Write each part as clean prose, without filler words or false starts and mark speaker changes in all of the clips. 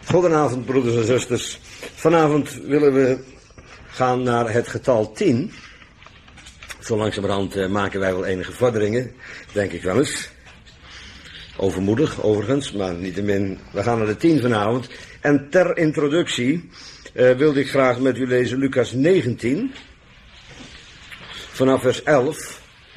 Speaker 1: Goedenavond, broeders en zusters. Vanavond willen we gaan naar het getal 10. Zo langzamerhand maken wij wel enige vorderingen, denk ik wel eens. Overmoedig, overigens, maar niettemin, we gaan naar de 10 vanavond. En ter introductie wilde ik graag met u lezen Lucas 19, vanaf vers 11.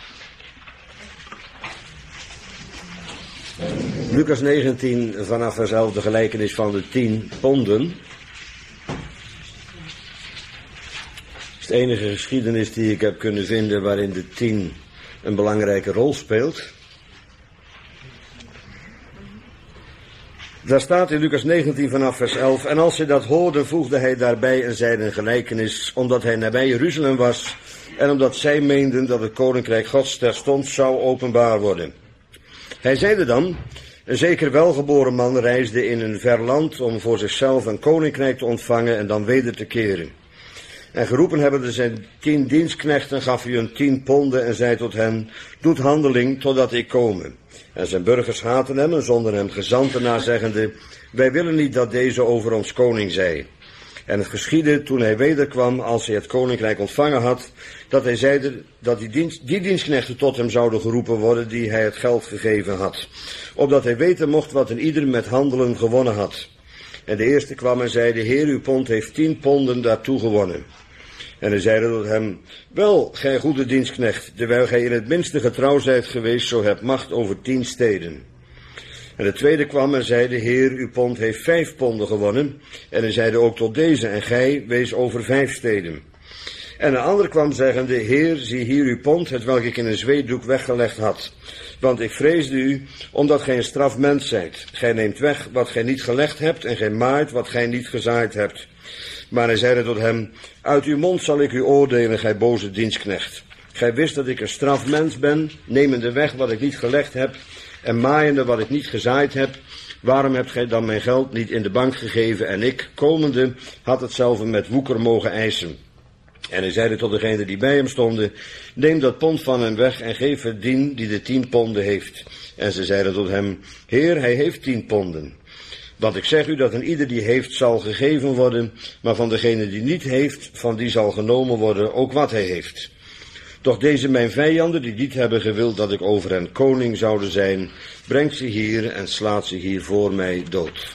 Speaker 1: Lucas 19, vanaf vers 11, de gelijkenis van de 10 ponden. Het is de enige geschiedenis die ik heb kunnen vinden waarin de 10 een belangrijke rol speelt. Daar staat in Lucas 19 vanaf vers 11. En als ze dat hoorden, voegde hij daarbij en zeide een gelijkenis, omdat hij nabij Jeruzalem was en omdat zij meenden dat het koninkrijk Gods terstond zou openbaar worden. Hij zeide dan: een zeker welgeboren man reisde in een ver land om voor zichzelf een koninkrijk te ontvangen en dan weder te keren. En geroepen hebbende zijn 10 dienstknechten gaf hij hun 10 ponden en zei tot hen: doet handeling totdat ik kome. En zijn burgers haatten hem en zonden hem gezanten na, zeggende: wij willen niet dat deze over ons koning zij. En het geschiedde toen hij wederkwam, als hij het koninkrijk ontvangen had, dat hij zeide dat die dienstknechten tot hem zouden geroepen worden die hij het geld gegeven had, opdat hij weten mocht wat een ieder met handelen gewonnen had. En de eerste kwam en zeide: Heer, uw pond heeft 10 ponden daartoe gewonnen. En hij zeide tot hem: wel, gij goede dienstknecht, terwijl gij in het minste getrouw zijt geweest, zo hebt macht over 10 steden. En de tweede kwam en zeide: Heer, uw pond heeft 5 ponden gewonnen. En hij zeide ook tot deze: en gij, wees over 5 steden. En een ander kwam zeggende: Heer, zie hier uw pond, hetwelk ik in een zweetdoek weggelegd had. Want ik vreesde u, omdat gij een strafmens zijt. Gij neemt weg wat gij niet gelegd hebt, en gij maait wat gij niet gezaaid hebt. Maar hij zeide tot hem: uit uw mond zal ik u oordelen, gij boze dienstknecht. Gij wist dat ik een strafmens ben, nemende weg wat ik niet gelegd heb, en maaiende wat ik niet gezaaid heb. Waarom hebt gij dan mijn geld niet in de bank gegeven, en ik, komende, had hetzelfde met woeker mogen eisen? En hij zeide tot degene die bij hem stonden: neem dat pond van hem weg en geef het dien die de 10 ponden heeft. En ze zeiden tot hem: Heer, hij heeft 10 ponden. Want ik zeg u dat een ieder die heeft zal gegeven worden, maar van degene die niet heeft, van die zal genomen worden ook wat hij heeft. Doch deze mijn vijanden, die niet hebben gewild dat ik over hen koning zouden zijn, brengt ze hier en slaat ze hier voor mij dood.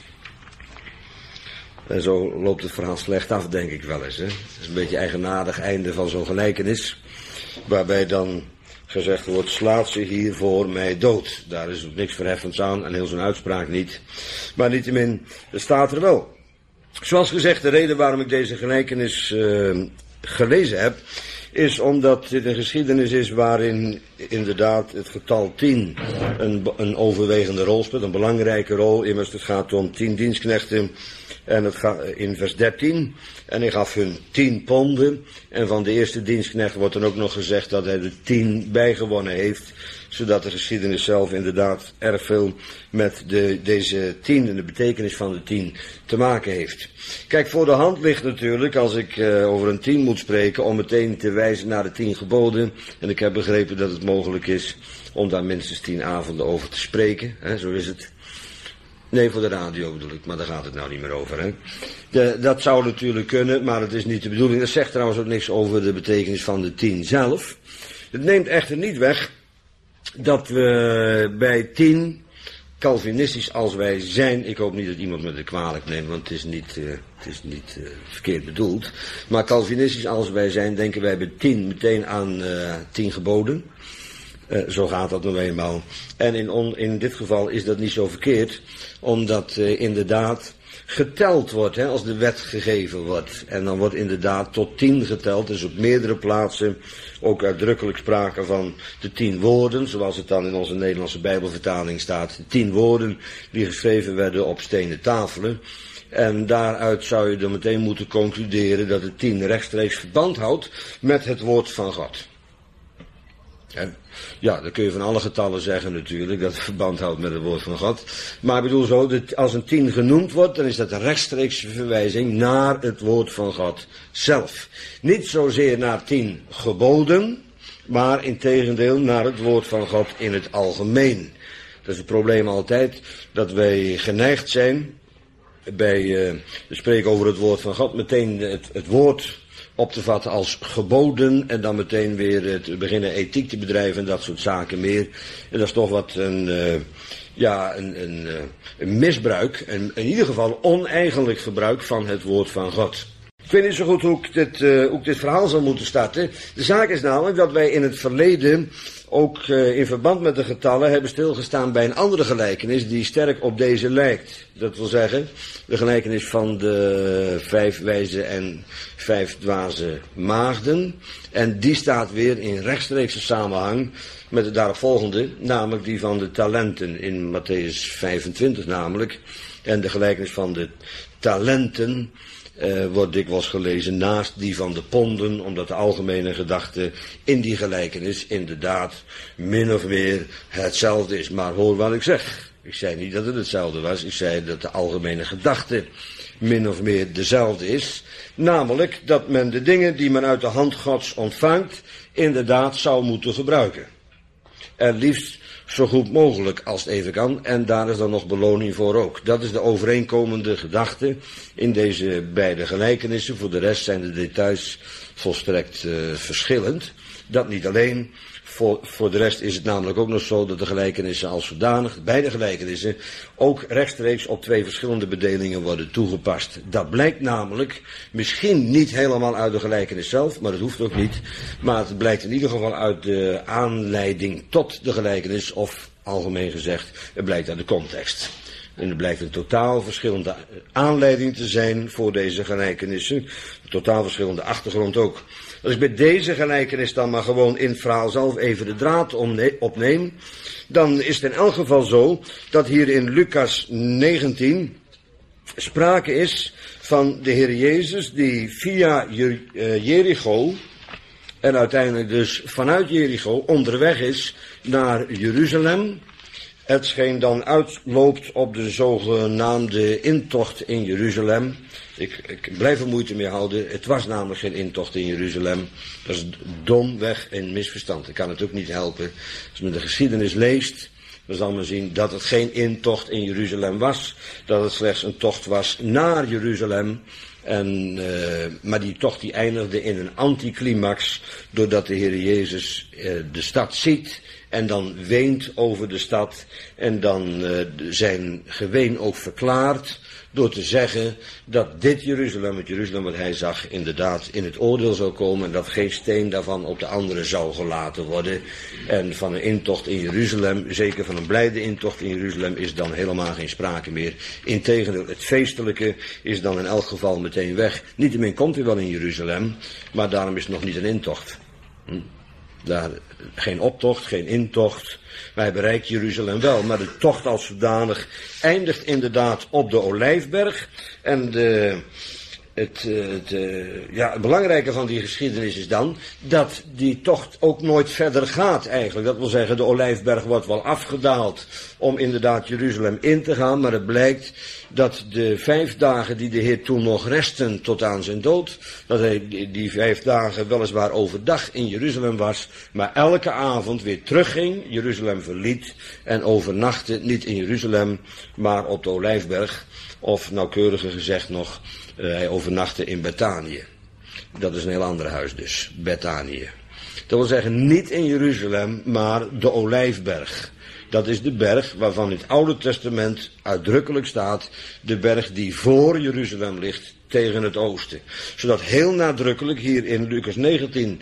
Speaker 1: En zo loopt het verhaal slecht af, denk ik wel eens. Hè? Het is een beetje eigenaardig einde van zo'n gelijkenis, waarbij dan gezegd wordt: slaat ze hier voor mij dood. Daar is ook niks verheffends aan en heel zo'n uitspraak niet. Maar niettemin, er staat er wel. Zoals gezegd, de reden waarom ik deze gelijkenis gelezen heb, is omdat dit een geschiedenis is waarin inderdaad het getal 10 een overwegende rol speelt, een belangrijke rol. Immers, het gaat om 10 dienstknechten en het gaat in vers 13. En hij gaf hun 10 ponden. En van de eerste dienstknecht wordt dan ook nog gezegd dat hij er 10 bijgewonnen heeft, zodat de geschiedenis zelf inderdaad erg veel met deze 10 en de betekenis van de 10 te maken heeft. Kijk, voor de hand ligt natuurlijk, als ik over een 10 moet spreken, om meteen te wijzen naar de 10 geboden. En ik heb begrepen dat het mogelijk is om daar minstens 10 avonden over te spreken. Hè, zo is het. Nee, voor de radio bedoel ik, maar daar gaat het nou niet meer over. Hè. Dat zou natuurlijk kunnen, maar het is niet de bedoeling. Dat zegt trouwens ook niks over de betekenis van de 10 zelf. Het neemt echter niet weg dat we bij 10, Calvinistisch als wij zijn, ik hoop niet dat iemand me er kwalijk neemt, want het is niet verkeerd bedoeld, maar Calvinistisch als wij zijn, denken wij bij 10 meteen aan 10 geboden. Zo gaat dat nou eenmaal. En in dit geval is dat niet zo verkeerd, omdat inderdaad geteld wordt, hè, als de wet gegeven wordt. En dan wordt inderdaad tot 10 geteld. Dus op meerdere plaatsen ook uitdrukkelijk sprake van de 10 woorden, zoals het dan in onze Nederlandse Bijbelvertaling staat. De 10 woorden die geschreven werden op stenen tafelen. En daaruit zou je dan meteen moeten concluderen dat de 10 rechtstreeks verband houdt met het woord van God. En ja, dan kun je van alle getallen zeggen natuurlijk, dat het verband houdt met het woord van God. Maar ik bedoel zo, als een 10 genoemd wordt, dan is dat een rechtstreekse verwijzing naar het woord van God zelf. Niet zozeer naar 10 geboden, maar integendeel naar het woord van God in het algemeen. Dat is het probleem altijd, dat wij geneigd zijn bij de spreek over het woord van God meteen het woord op te vatten als geboden en dan meteen weer te beginnen ethiek te bedrijven en dat soort zaken meer. En dat is toch wat een misbruik, en in ieder geval oneigenlijk gebruik van het woord van God. Ik weet niet zo goed hoe ik dit verhaal zal moeten starten. De zaak is namelijk dat wij in het verleden ook in verband met de getallen hebben stilgestaan bij een andere gelijkenis die sterk op deze lijkt. Dat wil zeggen, de gelijkenis van de 5 wijze en 5 dwaze maagden. En die staat weer in rechtstreekse samenhang met de daaropvolgende, namelijk die van de talenten in Matthäus 25 namelijk. En de gelijkenis van de talenten wordt dikwijls gelezen naast die van de ponden, omdat de algemene gedachte in die gelijkenis inderdaad min of meer hetzelfde is. Maar hoor wat ik zeg. Ik zei niet dat het hetzelfde was, ik zei dat de algemene gedachte min of meer dezelfde is. Namelijk dat men de dingen die men uit de hand Gods ontvangt inderdaad zou moeten gebruiken. En liefst zo goed mogelijk als het even kan. En daar is dan nog beloning voor ook. Dat is de overeenkomende gedachte in deze beide gelijkenissen. Voor de rest zijn de details volstrekt verschillend. Dat niet alleen. Voor de rest is het namelijk ook nog zo dat de gelijkenissen als zodanig, beide gelijkenissen, ook rechtstreeks op 2 verschillende bedelingen worden toegepast. Dat blijkt namelijk misschien niet helemaal uit de gelijkenis zelf, maar dat hoeft ook niet. Maar het blijkt in ieder geval uit de aanleiding tot de gelijkenis, of algemeen gezegd, het blijkt uit de context. En er blijkt een totaal verschillende aanleiding te zijn voor deze gelijkenissen. Een totaal verschillende achtergrond ook. Als ik bij deze gelijkenis dan maar gewoon in het verhaal zelf even de draad opneem, dan is het in elk geval zo dat hier in Lucas 19 sprake is van de Heer Jezus die via Jericho en uiteindelijk dus vanuit Jericho onderweg is naar Jeruzalem. Hetgeen dan uitloopt op de zogenaamde intocht in Jeruzalem. Ik blijf er moeite mee houden. Het was namelijk geen intocht in Jeruzalem. Dat is domweg een misverstand. Ik kan het ook niet helpen. Als men de geschiedenis leest, dan zal men zien dat het geen intocht in Jeruzalem was. Dat het slechts een tocht was naar Jeruzalem. Maar die tocht die eindigde in een anticlimax, doordat de Heer Jezus de stad ziet en dan weent over de stad en dan zijn geween ook verklaart door te zeggen dat dit Jeruzalem, het Jeruzalem wat hij zag, inderdaad in het oordeel zou komen en dat geen steen daarvan op de andere zou gelaten worden. En van een intocht in Jeruzalem, zeker van een blijde intocht in Jeruzalem, is dan helemaal geen sprake meer. Integendeel, het feestelijke is dan in elk geval meteen weg. Niettemin komt hij wel in Jeruzalem, maar daarom is het nog niet een intocht. Daar geen optocht, geen intocht. Wij bereiken Jeruzalem wel, maar de tocht als zodanig eindigt inderdaad op de Olijfberg. En het belangrijke van die geschiedenis is dan dat die tocht ook nooit verder gaat eigenlijk. Dat wil zeggen, de Olijfberg wordt wel afgedaald om inderdaad Jeruzalem in te gaan, maar het blijkt dat de 5 dagen die de Heer toen nog resten tot aan zijn dood, dat hij die 5 dagen weliswaar overdag in Jeruzalem was, maar elke avond weer terugging, Jeruzalem verliet en overnachtte niet in Jeruzalem, maar op de Olijfberg, of nauwkeuriger gezegd nog, hij overnachtte in Bethanië. Dat is een heel ander huis dus, Bethanië. Dat wil zeggen niet in Jeruzalem, maar de Olijfberg. Dat is de berg waarvan in het Oude Testament uitdrukkelijk staat, de berg die voor Jeruzalem ligt tegen het oosten. Zodat heel nadrukkelijk hier in Lucas 19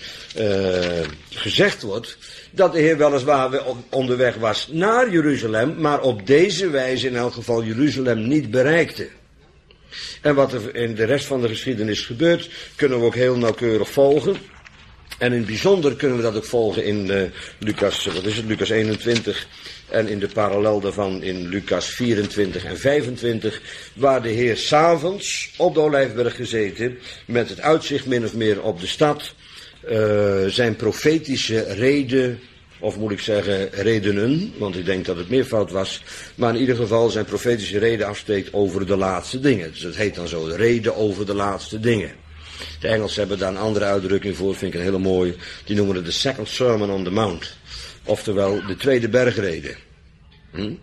Speaker 1: gezegd wordt dat de Heer weliswaar onderweg was naar Jeruzalem, maar op deze wijze in elk geval Jeruzalem niet bereikte. En wat er in de rest van de geschiedenis gebeurt, kunnen we ook heel nauwkeurig volgen. En in het bijzonder kunnen we dat ook volgen in Lucas 21 en in de parallel daarvan in Lucas 24 en 25, waar de Heer 's avonds op de Olijfberg gezeten, met het uitzicht min of meer op de stad, zijn profetische reden, of moet ik zeggen redenen, want ik denk dat het meervoud was, maar in ieder geval zijn profetische reden afspreekt over de laatste dingen. Dus het heet dan zo, de reden over de laatste dingen. De Engelsen hebben daar een andere uitdrukking voor, vind ik een hele mooie. Die noemen het de Second Sermon on the Mount. Oftewel de tweede bergrede.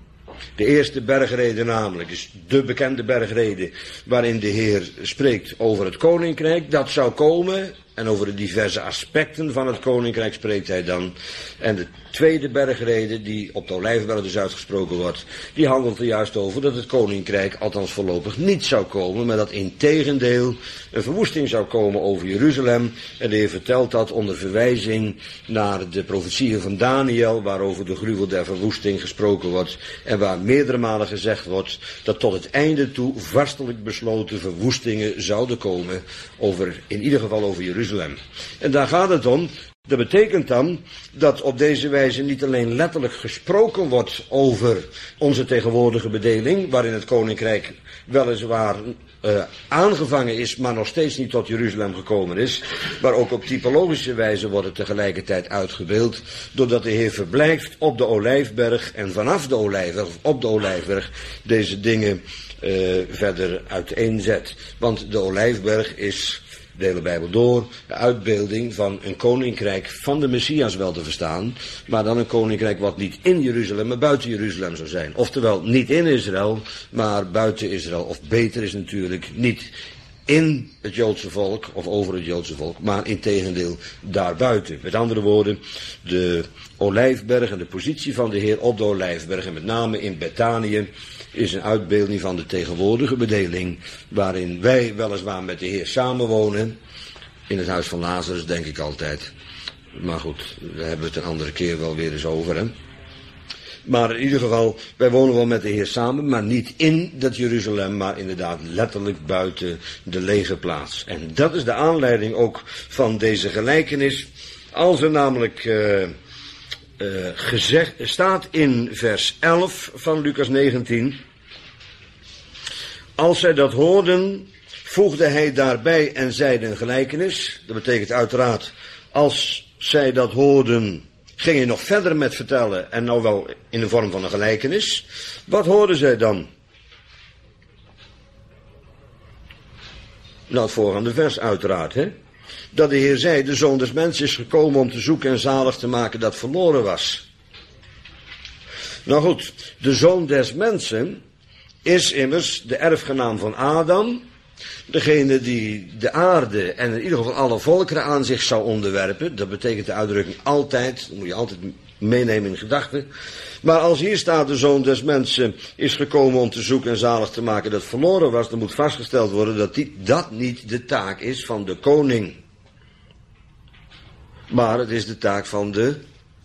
Speaker 1: De eerste bergrede namelijk is de bekende bergrede waarin de Heer spreekt over het koninkrijk dat zou komen. En over de diverse aspecten van het koninkrijk spreekt hij dan. En de tweede bergrede, die op de Olijfberg dus uitgesproken wordt, die handelt er juist over dat het koninkrijk althans voorlopig niet zou komen, maar dat integendeel een verwoesting zou komen over Jeruzalem. En de Heer vertelt dat onder verwijzing naar de profetieën van Daniel, waarover de gruwel der verwoesting gesproken wordt. En waar meerdere malen gezegd wordt dat tot het einde toe vastelijk besloten verwoestingen zouden komen in ieder geval over Jeruzalem. En daar gaat het om. Dat betekent dan dat op deze wijze niet alleen letterlijk gesproken wordt over onze tegenwoordige bedeling, waarin het koninkrijk weliswaar aangevangen is, maar nog steeds niet tot Jeruzalem gekomen is, maar ook op typologische wijze wordt het tegelijkertijd uitgebeeld, doordat de Heer verblijft op de Olijfberg en vanaf de Olijfberg, of op de Olijfberg, deze dingen verder uiteenzet. Want de Olijfberg is, de hele Bijbel door, de uitbeelding van een koninkrijk van de Messias wel te verstaan, maar dan een koninkrijk wat niet in Jeruzalem, maar buiten Jeruzalem zou zijn. Oftewel, niet in Israël, maar buiten Israël. Of beter is natuurlijk niet in het Joodse volk, of over het Joodse volk, maar integendeel daarbuiten. Met andere woorden, de Olijfberg en de positie van de Heer op de Olijfberg, en met name in Bethanië, is een uitbeelding van de tegenwoordige bedeling, waarin wij weliswaar met de Heer samenwonen, in het huis van Lazarus denk ik altijd. Maar goed, daar hebben we het een andere keer wel weer eens over, hè. Maar in ieder geval, wij wonen wel met de Heer samen, maar niet in dat Jeruzalem, maar inderdaad letterlijk buiten de legerplaats. En dat is de aanleiding ook van deze gelijkenis. Als er namelijk gezegd staat in vers 11 van Lucas 19. Als zij dat hoorden, voegde hij daarbij en zeide een gelijkenis. Dat betekent uiteraard, als zij dat hoorden, ging hij nog verder met vertellen, en nou wel in de vorm van een gelijkenis. Wat hoorden zij dan? Nou, het voorgaande vers uiteraard, hè. Dat de Heer zei, de Zoon des Mensen is gekomen om te zoeken en zalig te maken dat verloren was. Nou goed, de Zoon des Mensen is immers de erfgenaam van Adam, degene die de aarde en in ieder geval alle volkeren aan zich zou onderwerpen. Dat betekent de uitdrukking altijd, dat moet je altijd meenemen in gedachten. Maar als hier staat, de Zoon des Mensen is gekomen om te zoeken en zalig te maken dat verloren was, dan moet vastgesteld worden dat dat niet de taak is van de koning. Maar het is de taak van de...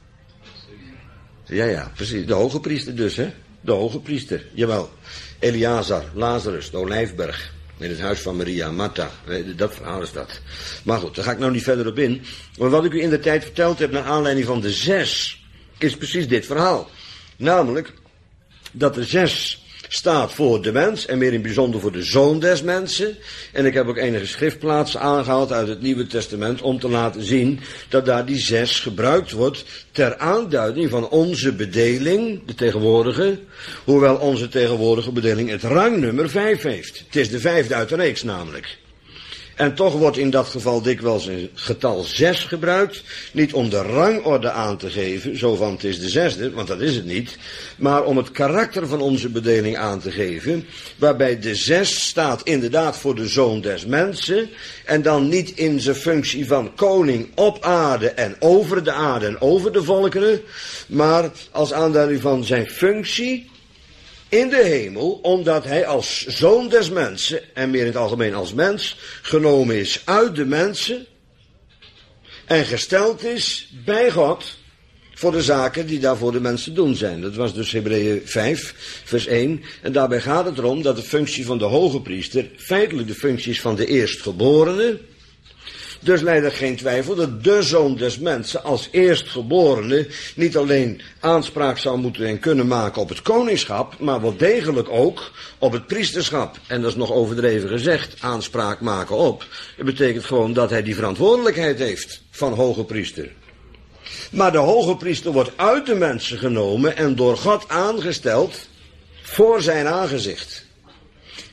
Speaker 1: Ja, precies. De hoge priester dus, hè. De hoge priester. Jawel. Eleazar, Lazarus, de Olijfberg. In het huis van Maria, Martha. Dat verhaal is dat. Maar goed, daar ga ik nou niet verder op in. Maar wat ik u in de tijd verteld heb naar aanleiding van de 6, is precies dit verhaal. Namelijk, dat de 6 staat voor de mens, en meer in bijzonder voor de Zoon des Mensen. En ik heb ook enige schriftplaatsen aangehaald uit het Nieuwe Testament om te laten zien dat daar die 6 gebruikt wordt ter aanduiding van onze bedeling, de tegenwoordige, hoewel onze tegenwoordige bedeling het rangnummer 5 heeft. Het is de 5e uit de reeks namelijk. En toch wordt in dat geval dikwijls een getal 6 gebruikt, niet om de rangorde aan te geven, zo van het is de 6e, want dat is het niet, maar om het karakter van onze bedeling aan te geven, waarbij de 6 staat inderdaad voor de Zoon des Mensen, en dan niet in zijn functie van koning op aarde en over de aarde en over de volkeren, maar als aanduiding van zijn functie in de hemel, omdat hij als Zoon des Mensen, en meer in het algemeen als mens, genomen is uit de mensen en gesteld is bij God voor de zaken die daar voor de mensen doen zijn. Dat was dus Hebreeën 5, vers 1. En daarbij gaat het erom dat de functie van de hoge priester feitelijk de functie is van de eerstgeborene. Dus leidt er geen twijfel dat de Zoon des Mensen als eerstgeborene niet alleen aanspraak zou moeten en kunnen maken op het koningschap, maar wel degelijk ook op het priesterschap. En dat is nog overdreven gezegd, aanspraak maken op. Het betekent gewoon dat hij die verantwoordelijkheid heeft van hoge priester. Maar de hoge priester wordt uit de mensen genomen en door God aangesteld voor zijn aangezicht.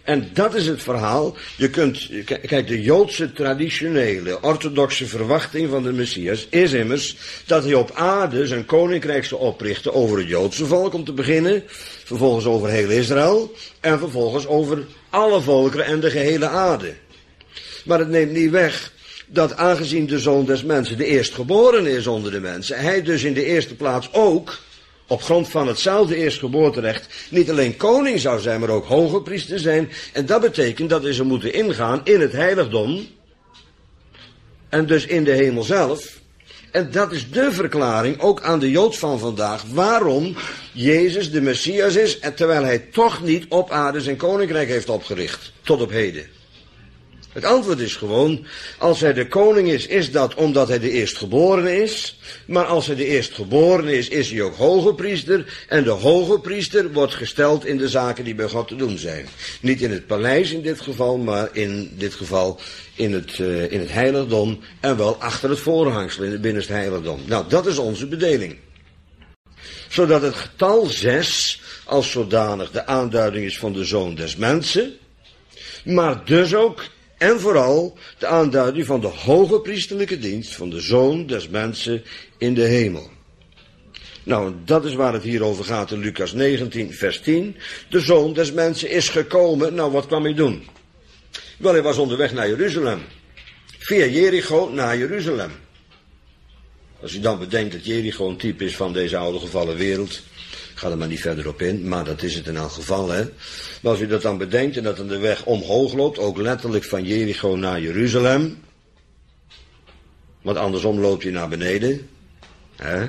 Speaker 1: En dat is het verhaal. Je kunt, kijk, de Joodse traditionele, orthodoxe verwachting van de Messias is immers dat hij op aarde zijn koninkrijk zal oprichten over het Joodse volk om te beginnen, vervolgens over heel Israël en vervolgens over alle volkeren en de gehele aarde. Maar het neemt niet weg dat aangezien de Zoon des Mensen de eerstgeborene is onder de mensen, hij dus in de eerste plaats ook op grond van hetzelfde eerstgeboorterecht niet alleen koning zou zijn, maar ook hoge priester zijn. En dat betekent dat hij zou moeten ingaan in het heiligdom. En dus in de hemel zelf. En dat is de verklaring, ook aan de Jood van vandaag, waarom Jezus de Messias is, en terwijl hij toch niet op aarde zijn koninkrijk heeft opgericht, tot op heden. Het antwoord is gewoon, als hij de koning is, is dat omdat hij de eerstgeborene is. Maar als hij de eerstgeborene is, is hij ook hoge priester. En de hoge priester wordt gesteld in de zaken die bij God te doen zijn. Niet in het paleis in dit geval, maar in dit geval in het heiligdom. En wel achter het voorhangsel in het binnenste heiligdom. Nou, dat is onze bedeling. Zodat het getal 6 als zodanig de aanduiding is van de Zoon des Mensen. Maar dus ook en vooral de aanduiding van de hoge priesterlijke dienst van de Zoon des Mensen in de hemel. Nou, dat is waar het hier over gaat in Lucas 19, vers 10. De Zoon des Mensen is gekomen. Nou, wat kwam hij doen? Wel, hij was onderweg naar Jeruzalem. Via Jericho naar Jeruzalem. Als u dan bedenkt dat Jericho een type is van deze oude gevallen wereld, ga er maar niet verder op in, maar dat is het in elk geval, hè. Maar als u dat dan bedenkt en dat dan de weg omhoog loopt, ook letterlijk van Jericho naar Jeruzalem, want andersom loop je naar beneden, hè.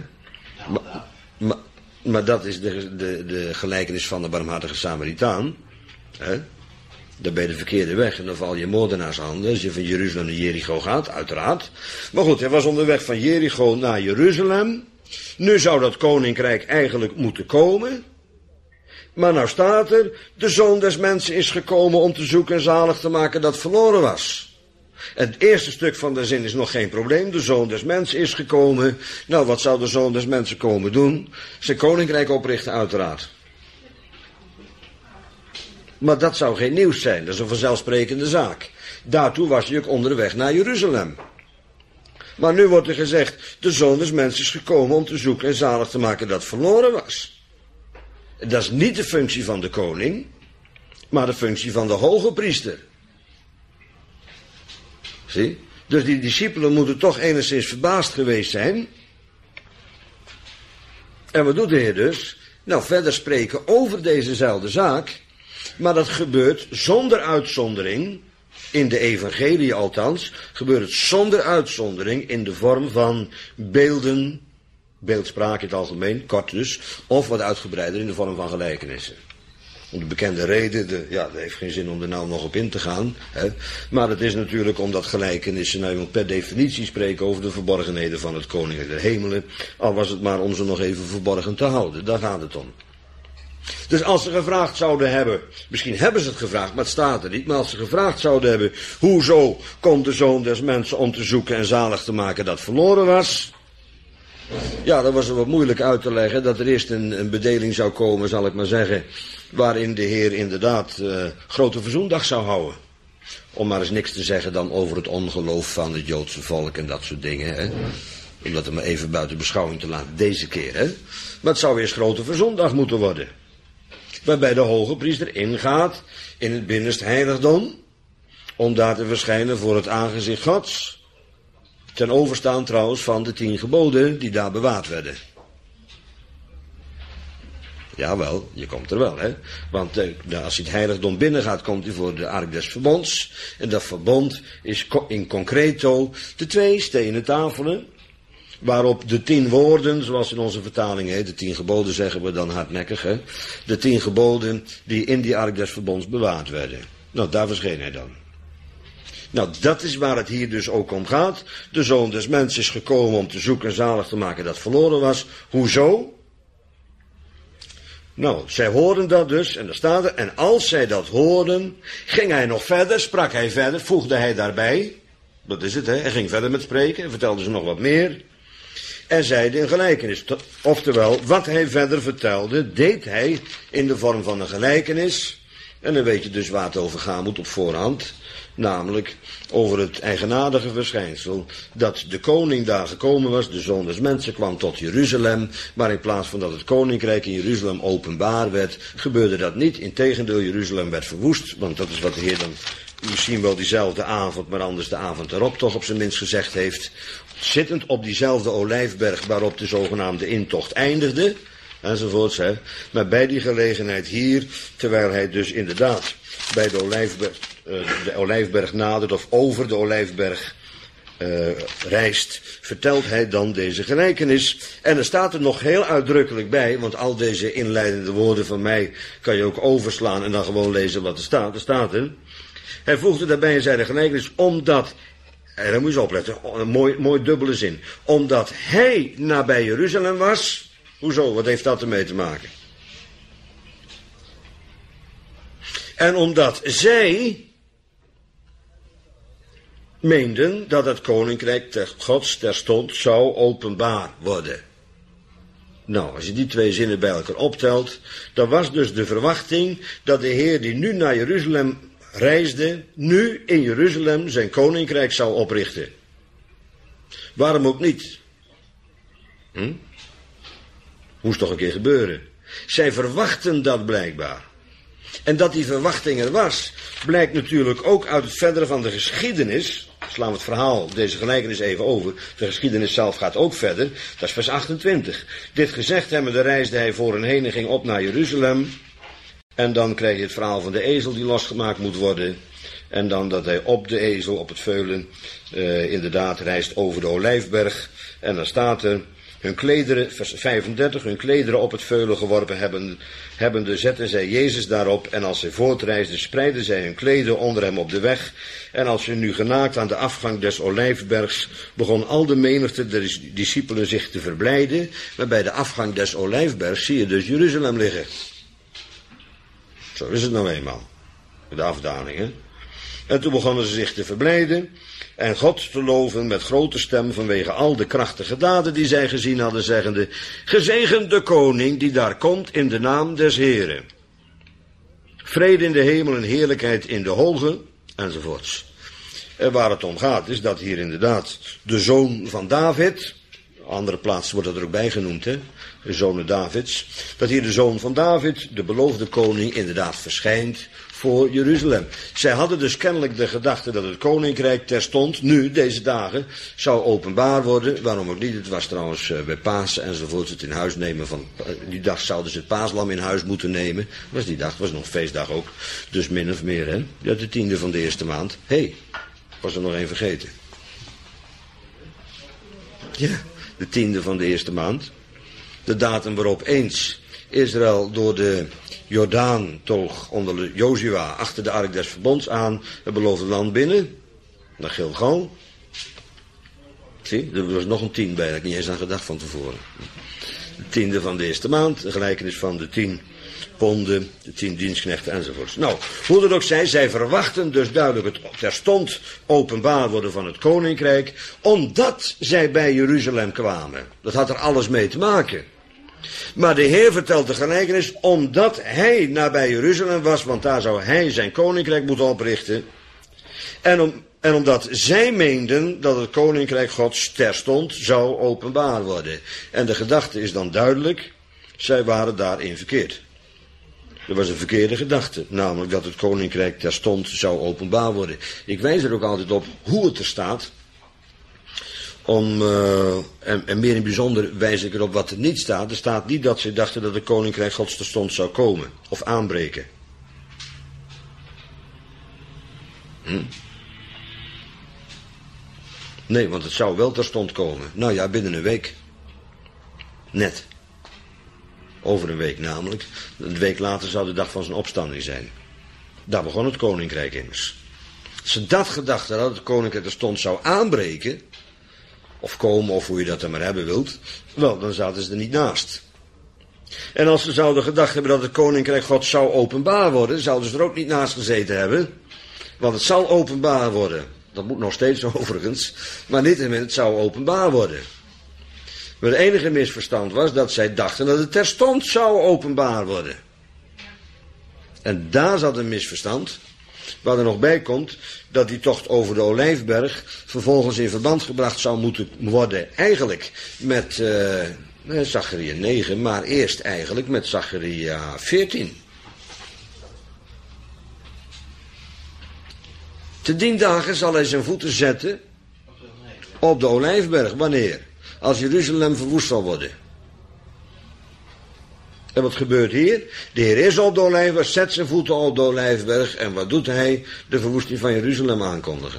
Speaker 1: Maar dat is de gelijkenis van de barmhartige Samaritaan, hè. Dan ben je de verkeerde weg en dan val je in moordenaars handen als je van Jeruzalem naar Jericho gaat, uiteraard. Maar goed, hij was onderweg van Jericho naar Jeruzalem. Nu zou dat koninkrijk eigenlijk moeten komen. Maar nou staat er, de Zoon des Mensen is gekomen om te zoeken en zalig te maken dat verloren was. Het eerste stuk van de zin is nog geen probleem. De Zoon des Mensen is gekomen. Nou, wat zou de Zoon des Mensen komen doen? Zijn koninkrijk oprichten, uiteraard. Maar dat zou geen nieuws zijn. Dat is een vanzelfsprekende zaak. Daartoe was hij ook onderweg naar Jeruzalem. Maar nu wordt er gezegd, de Zoon des Mensen is gekomen om te zoeken en zalig te maken dat verloren was. Dat is niet de functie van de koning, maar de functie van de hoge priester. Zie? Dus die discipelen moeten toch enigszins verbaasd geweest zijn. En wat doet de Heer dus? Nou, verder spreken over dezezelfde zaak, maar dat gebeurt zonder uitzondering. In de evangelie althans, gebeurt het zonder uitzondering in de vorm van beelden, beeldspraak in het algemeen, kort dus, of wat uitgebreider in de vorm van gelijkenissen. Om de bekende reden, dat heeft geen zin om er nou nog op in te gaan, hè. Maar het is natuurlijk omdat gelijkenissen nou per definitie spreken over de verborgenheden van het koninkrijk der hemelen, al was het maar om ze nog even verborgen te houden, daar gaat het om. Dus als ze gevraagd zouden hebben, misschien hebben ze het gevraagd, maar het staat er niet, maar als ze gevraagd zouden hebben, hoezo komt de Zoon des Mensen om te zoeken en zalig te maken dat verloren was? Ja, dat was wat moeilijk uit te leggen, dat er eerst een bedeling zou komen, zal ik maar zeggen, waarin de Heer inderdaad grote verzoendag zou houden. Om maar eens niks te zeggen dan over het ongeloof van het Joodse volk en dat soort dingen, hè. Om dat er maar even buiten beschouwing te laten, deze keer, hè. Maar het zou eerst grote verzoendag moeten worden. Waarbij de hoge priester ingaat in het binnenste heiligdom, om daar te verschijnen voor het aangezicht Gods. Ten overstaan trouwens van de 10 geboden die daar bewaard werden. Jawel, je komt er wel, hè. Want als hij het heiligdom binnengaat, komt hij voor de ark des verbonds. En dat verbond is in concreto de 2 stenen tafelen, waarop de 10 woorden, zoals in onze vertaling heet, de 10 geboden zeggen we dan hardnekkig, hè. De 10 geboden die in die ark des verbonds bewaard werden. Nou, daar verscheen hij dan. Nou, dat is waar het hier dus ook om gaat. De Zoon des Mensen is gekomen om te zoeken en zalig te maken dat verloren was. Hoezo? Nou, zij hoorden dat dus, en daar staat er, en als zij dat hoorden, ging hij nog verder, sprak hij verder, voegde hij daarbij, dat is het, hè, hij ging verder met spreken, en vertelde ze nog wat meer, en zeide een gelijkenis. Oftewel, wat hij verder vertelde, deed hij in de vorm van een gelijkenis, En dan weet je dus waar het over gaan moet op voorhand. Namelijk over het eigenaardige verschijnsel dat de koning daar gekomen was, de zoon des mensen kwam tot Jeruzalem, maar in plaats van dat het koninkrijk in Jeruzalem openbaar werd, gebeurde dat niet. Integendeel, Jeruzalem werd verwoest, want dat is wat de Heer dan misschien wel diezelfde avond, maar anders de avond erop toch op zijn minst gezegd heeft, zittend op diezelfde olijfberg waarop de zogenaamde intocht eindigde, enzovoorts. Maar bij die gelegenheid hier, terwijl hij dus inderdaad bij de olijfberg nadert of over de olijfberg reist, vertelt hij dan deze gelijkenis. En er staat er nog heel uitdrukkelijk bij, want al deze inleidende woorden van mij kan je ook overslaan en dan gewoon lezen wat er staat. Er staat er. Hij voegde daarbij in zijn gelijkenis, omdat, en dan moet je eens opletten, een mooi dubbele zin, omdat hij nabij Jeruzalem was. Hoezo, wat heeft dat ermee te maken? En omdat zij meenden dat het koninkrijk Gods terstond zou openbaar worden. Nou, als je die twee zinnen bij elkaar optelt, dan was dus de verwachting dat de Heer die nu naar Jeruzalem reisde, nu in Jeruzalem zijn koninkrijk zou oprichten. Waarom ook niet? Moest toch een keer gebeuren. Zij verwachten dat blijkbaar. En dat die verwachting er was, blijkt natuurlijk ook uit het verdere van de geschiedenis. Slaan we het verhaal, deze gelijkenis even over. De geschiedenis zelf gaat ook verder. Dat is vers 28. Dit gezegd hebbende reisde hij voor hen heen en ging op naar Jeruzalem. En dan krijg je het verhaal van de ezel die losgemaakt moet worden. En dan dat hij op de ezel, op het veulen, inderdaad reist over de olijfberg. En dan staat er, hun klederen, vers 35, hun klederen op het veulen geworpen hebbende, zetten zij Jezus daarop. En als zij voortreisden, spreidden zij hun klederen onder hem op de weg. En als ze nu genaakt aan de afgang des olijfbergs, begon al de menigte der discipelen zich te verblijden. Maar bij de afgang des olijfbergs zie je dus Jeruzalem liggen. Zo is het nou eenmaal. De afdaling, hè. En toen begonnen ze zich te verblijden en God te loven met grote stem vanwege al de krachtige daden die zij gezien hadden, zeggende, gezegend de koning die daar komt in de naam des Heren. Vrede in de hemel en heerlijkheid in de hoge, enzovoorts. En waar het om gaat is dat hier inderdaad de zoon van David, andere plaatsen wordt dat er ook bij genoemd, hè, de zonen Davids, dat hier de zoon van David, de beloofde koning, inderdaad verschijnt voor Jeruzalem. Zij hadden dus kennelijk de gedachte dat het koninkrijk terstond, nu, deze dagen, zou openbaar worden. Waarom ook niet? Het was trouwens bij Pasen enzovoort het in huis nemen van, die dag zouden ze het paaslam in huis moeten nemen. Was die dag, was nog een feestdag ook. Dus min of meer, hè. Ja, de 10e van de eerste maand. Was er nog één vergeten. Ja, de 10e van de eerste maand. De datum waarop eens Israël door de Jordaan toog onder Jozua achter de ark des verbonds aan, het beloofde land binnen, naar Gilgal. Zie, er was nog een 10 bij, daar had ik niet eens aan gedacht van tevoren. De 10e van de eerste maand, een gelijkenis van de 10 ponden, de 10 dienstknechten enzovoorts. Nou, hoe dat ook zij verwachten dus duidelijk het terstond openbaar worden van het koninkrijk, omdat zij bij Jeruzalem kwamen. Dat had er alles mee te maken. Maar de Heer vertelt de gelijkenis omdat hij nabij Jeruzalem was, want daar zou hij zijn koninkrijk moeten oprichten. En omdat zij meenden dat het koninkrijk Gods terstond zou openbaar worden. En de gedachte is dan duidelijk, zij waren daarin verkeerd. Er was een verkeerde gedachte, namelijk dat het koninkrijk terstond zou openbaar worden. Ik wijs er ook altijd op hoe het er staat. En meer in bijzonder wijs ik erop wat er niet staat. Er staat niet dat ze dachten dat het koninkrijk Gods terstond zou komen of aanbreken. Nee, want het zou wel terstond komen. Nou ja, binnen een week. Net. Over een week namelijk. Een week later zou de dag van zijn opstanding zijn. Daar begon het koninkrijk immers. Als ze dat gedacht hadden, dat het koninkrijk terstond zou aanbreken, of komen, of hoe je dat dan maar hebben wilt, wel, dan zaten ze er niet naast. En als ze zouden gedacht hebben dat het koninkrijk God zou openbaar worden, zouden ze er ook niet naast gezeten hebben. Want het zal openbaar worden. Dat moet nog steeds overigens. Maar niettemin, het zou openbaar worden. Maar het enige misverstand was dat zij dachten dat het terstond zou openbaar worden. En daar zat een misverstand. Waar er nog bij komt dat die tocht over de Olijfberg vervolgens in verband gebracht zou moeten worden. Eigenlijk met Zacharia 9, maar eerst eigenlijk met Zacharia 14. Te dien dagen zal hij zijn voeten zetten op de Olijfberg. Wanneer? Als Jeruzalem verwoest zal worden. En wat gebeurt hier? De Heer is op de Olijfberg, zet zijn voeten op de Olijfberg. En wat doet hij? De verwoesting van Jeruzalem aankondigen.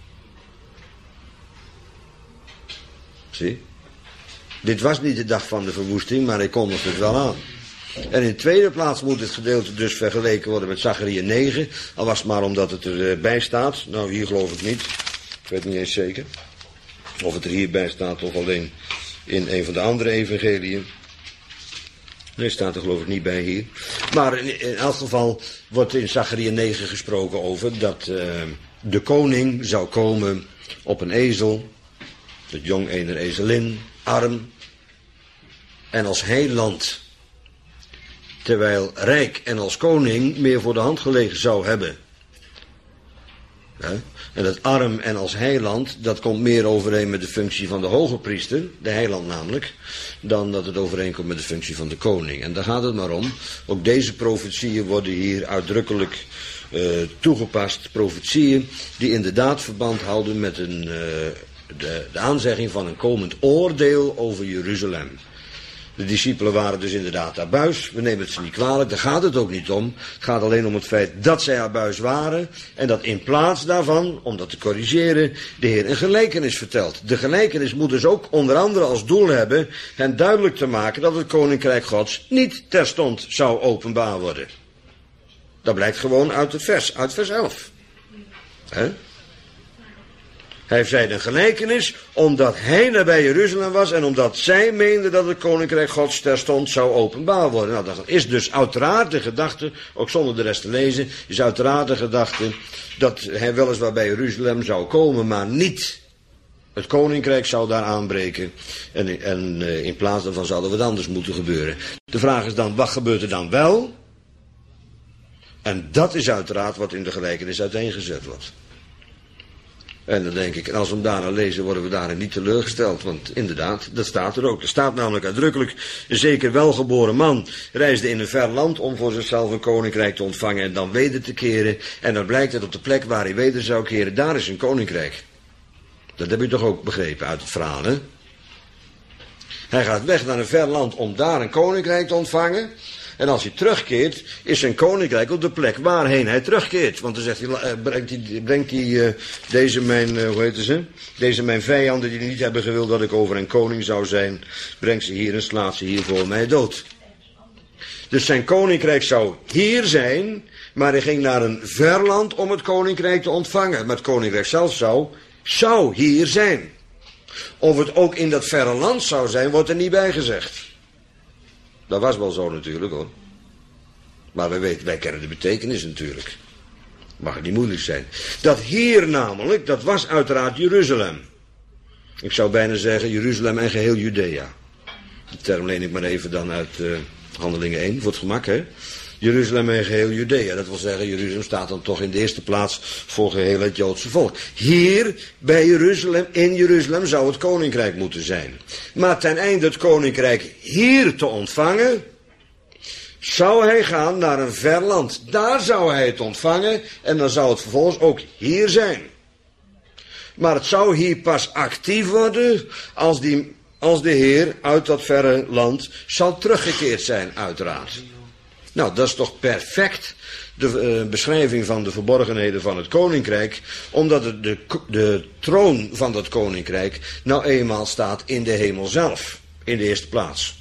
Speaker 1: Zie? Dit was niet de dag van de verwoesting, maar hij kondigt het wel aan. En in tweede plaats moet het gedeelte dus vergeleken worden met Zacharia 9. Al was het maar omdat het erbij staat. Nou, hier geloof ik niet. Ik weet niet eens zeker. Of het er hierbij staat of alleen in een van de andere evangeliën. Nee, staat er geloof ik niet bij hier. Maar in elk geval wordt in Zacharia 9 gesproken over dat de koning zou komen op een ezel. Het jong ener ezelin, arm en als heiland. Terwijl rijk en als koning meer voor de hand gelegen zou hebben. En dat arm en als heiland, dat komt meer overeen met de functie van de hoge priester, de heiland namelijk, dan dat het overeenkomt met de functie van de koning. En daar gaat het maar om. Ook deze profetieën worden hier uitdrukkelijk toegepast. Profetieën die inderdaad verband houden met de aanzegging van een komend oordeel over Jeruzalem. De discipelen waren dus inderdaad abuis. We nemen het ze niet kwalijk, daar gaat het ook niet om. Het gaat alleen om het feit dat zij abuis waren. En dat in plaats daarvan, om dat te corrigeren, de Heer een gelijkenis vertelt. De gelijkenis moet dus ook onder andere als doel hebben hen duidelijk te maken dat het koninkrijk Gods niet terstond zou openbaar worden. Dat blijkt gewoon uit vers 11. Hij zei een gelijkenis omdat hij nabij Jeruzalem was en omdat zij meenden dat het koninkrijk Gods terstond zou openbaar worden. Nou, dat is dus uiteraard de gedachte, ook zonder de rest te lezen, is uiteraard de gedachte dat hij weliswaar bij Jeruzalem zou komen, maar niet. Het koninkrijk zou daar aanbreken en in plaats daarvan zou er wat anders moeten gebeuren. De vraag is dan, wat gebeurt er dan wel? En dat is uiteraard wat in de gelijkenis uiteengezet wordt. En dan denk ik, en als we hem daarna lezen, worden we daarin niet teleurgesteld. Want inderdaad, dat staat er ook. Er staat namelijk uitdrukkelijk, een zeker welgeboren man reisde in een ver land om voor zichzelf een koninkrijk te ontvangen en dan weder te keren. En dan blijkt dat op de plek waar hij weder zou keren, daar is een koninkrijk. Dat heb je toch ook begrepen uit het verhaal, hè? Hij gaat weg naar een ver land om daar een koninkrijk te ontvangen. En als hij terugkeert, is zijn koninkrijk op de plek waarheen hij terugkeert. Want dan zegt hij, brengt hij deze mijn vijanden die niet hebben gewild dat ik over een koning zou zijn, brengt ze hier en slaat ze hier voor mij dood. Dus zijn koninkrijk zou hier zijn, maar hij ging naar een ver land om het koninkrijk te ontvangen. Maar het koninkrijk zelf zou hier zijn. Of het ook in dat verre land zou zijn, wordt er niet bij gezegd. Dat was wel zo natuurlijk hoor. Maar wij kennen de betekenis natuurlijk. Mag het niet moeilijk zijn. Dat hier namelijk, dat was uiteraard Jeruzalem. Ik zou bijna zeggen Jeruzalem en geheel Judea. Die term leen ik maar even dan uit Handelingen 1, voor het gemak hè. Jeruzalem en geheel Judea. Dat wil zeggen, Jeruzalem staat dan toch in de eerste plaats voor geheel het Joodse volk. Hier, bij Jeruzalem, in Jeruzalem zou het koninkrijk moeten zijn. Maar ten einde het koninkrijk hier te ontvangen, zou hij gaan naar een ver land. Daar zou hij het ontvangen en dan zou het vervolgens ook hier zijn. Maar het zou hier pas actief worden als de Heer uit dat verre land zal teruggekeerd zijn, uiteraard. Nou, dat is toch perfect de beschrijving van de verborgenheden van het koninkrijk, omdat het de troon van dat koninkrijk nou eenmaal staat in de hemel zelf, in de eerste plaats.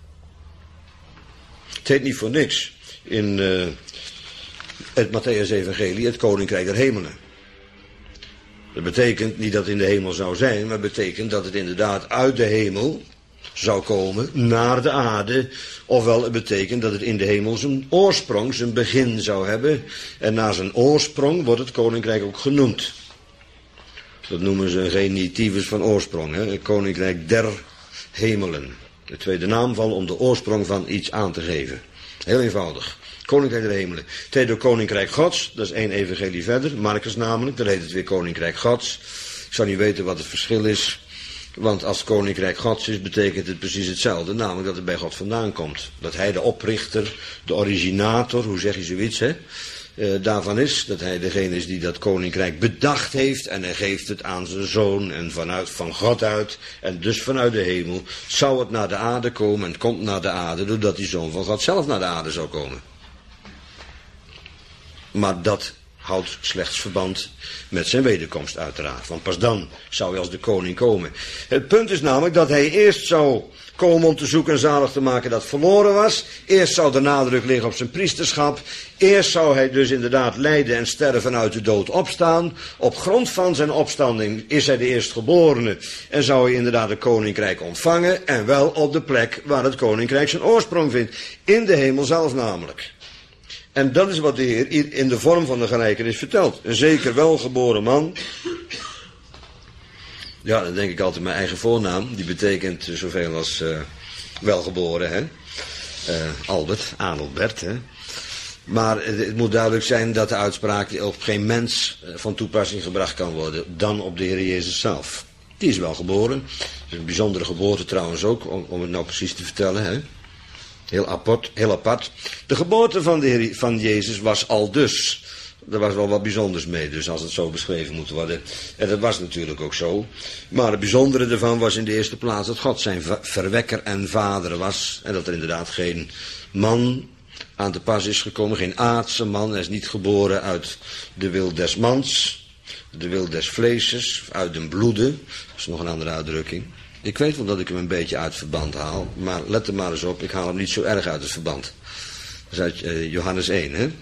Speaker 1: Het heet niet voor niks in het Mattheüs-evangelie het koninkrijk der hemelen. Dat betekent niet dat het in de hemel zou zijn, maar betekent dat het inderdaad uit de hemel zou komen naar de aarde. Ofwel het betekent dat het in de hemel zijn oorsprong, zijn begin zou hebben. En na zijn oorsprong wordt het koninkrijk ook genoemd. Dat noemen ze een genitivus van oorsprong, hè? Het koninkrijk der hemelen. De tweede naamval om de oorsprong van iets aan te geven. Heel eenvoudig. Koninkrijk der hemelen. Tweede koninkrijk gods, dat is 1 evangelie verder, Marcus namelijk, daar heet het weer koninkrijk gods. Ik zou niet weten wat het verschil is, want als het koninkrijk gods is, betekent het precies hetzelfde, namelijk dat het bij God vandaan komt. Dat hij de oprichter, de originator, hoe zeg je zoiets, hè? Daarvan is, dat hij degene is die dat koninkrijk bedacht heeft en hij geeft het aan zijn zoon en van God uit en dus vanuit de hemel zou het naar de aarde komen en het komt naar de aarde doordat die zoon van God zelf naar de aarde zou komen. Maar dat houdt slechts verband met zijn wederkomst uiteraard, want pas dan zou hij als de koning komen. Het punt is namelijk dat hij eerst zou komen om te zoeken en zalig te maken dat verloren was. Eerst zou de nadruk liggen op zijn priesterschap. Eerst zou hij dus inderdaad lijden en sterven uit de dood opstaan. Op grond van zijn opstanding is hij de eerstgeborene en zou hij inderdaad het koninkrijk ontvangen. En wel op de plek waar het koninkrijk zijn oorsprong vindt. In de hemel zelf namelijk. En dat is wat de Heer hier in de vorm van de gelijkenis vertelt. Een zeker welgeboren man. Ja, dan denk ik altijd mijn eigen voornaam. Die betekent zoveel als welgeboren, hè. Adelbert, hè. Maar het moet duidelijk zijn dat de uitspraak op geen mens van toepassing gebracht kan worden. Dan op de Heer Jezus zelf. Die is wel geboren. Dat is een bijzondere geboorte trouwens ook, om het nou precies te vertellen, hè. Heel apart. De geboorte van Jezus was al dus. Er was wel wat bijzonders mee, dus als het zo beschreven moet worden. En dat was natuurlijk ook zo. Maar het bijzondere ervan was in de eerste plaats dat God zijn verwekker en vader was. En dat er inderdaad geen man aan te pas is gekomen, geen aardse man. Hij is niet geboren uit de wil des mans, de wil des vleeses, uit den bloede. Dat is nog een andere uitdrukking. Ik weet wel dat ik hem een beetje uit verband haal, maar let er maar eens op, ik haal hem niet zo erg uit het verband. Dat is uit Johannes 1, hè.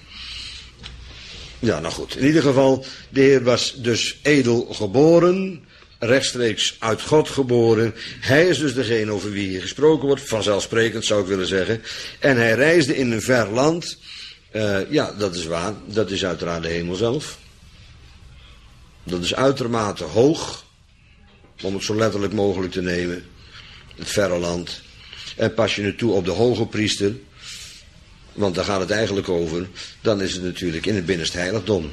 Speaker 1: Ja, nou goed. In ieder geval, de Heer was dus edel geboren, rechtstreeks uit God geboren. Hij is dus degene over wie hier gesproken wordt, vanzelfsprekend zou ik willen zeggen. En hij reisde in een ver land. Ja, dat is waar. Dat is uiteraard de hemel zelf. Dat is uitermate hoog, om het zo letterlijk mogelijk te nemen. Het verre land. En pas je het toe op de hoge priester, want daar gaat het eigenlijk over, dan is het natuurlijk in het binnenste heiligdom.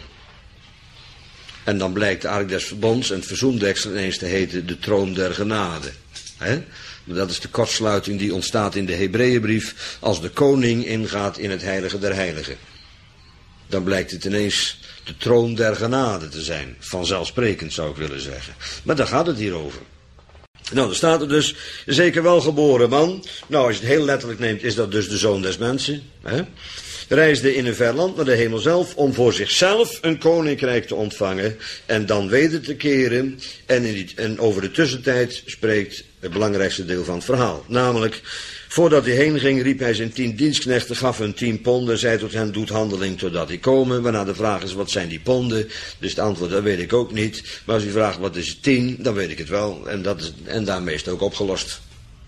Speaker 1: En dan blijkt de ark des verbonds en het verzoendeksel ineens te heten de troon der genade. Dat is de kortsluiting die ontstaat in de Hebreeënbrief als de koning ingaat in het heilige der heiligen. Dan blijkt het ineens de troon der genade te zijn. Vanzelfsprekend zou ik willen zeggen. Maar daar gaat het hier over. Nou, dan staat er dus, zeker wel geboren man. Nou, als je het heel letterlijk neemt, is dat dus de zoon des mensen. Reisde in een ver land naar de hemel zelf, om voor zichzelf een koninkrijk te ontvangen. En dan weder te keren. En over de tussentijd spreekt het belangrijkste deel van het verhaal. Namelijk, voordat hij heen ging, riep hij zijn 10 dienstknechten, gaf hun 10 ponden, zei tot hen, doet handeling totdat die komen. Waarna de vraag is, wat zijn die ponden? Dus het antwoord, dat weet ik ook niet. Maar als u vraagt, wat is het 10? Dan weet ik het wel. En daarmee is het ook opgelost.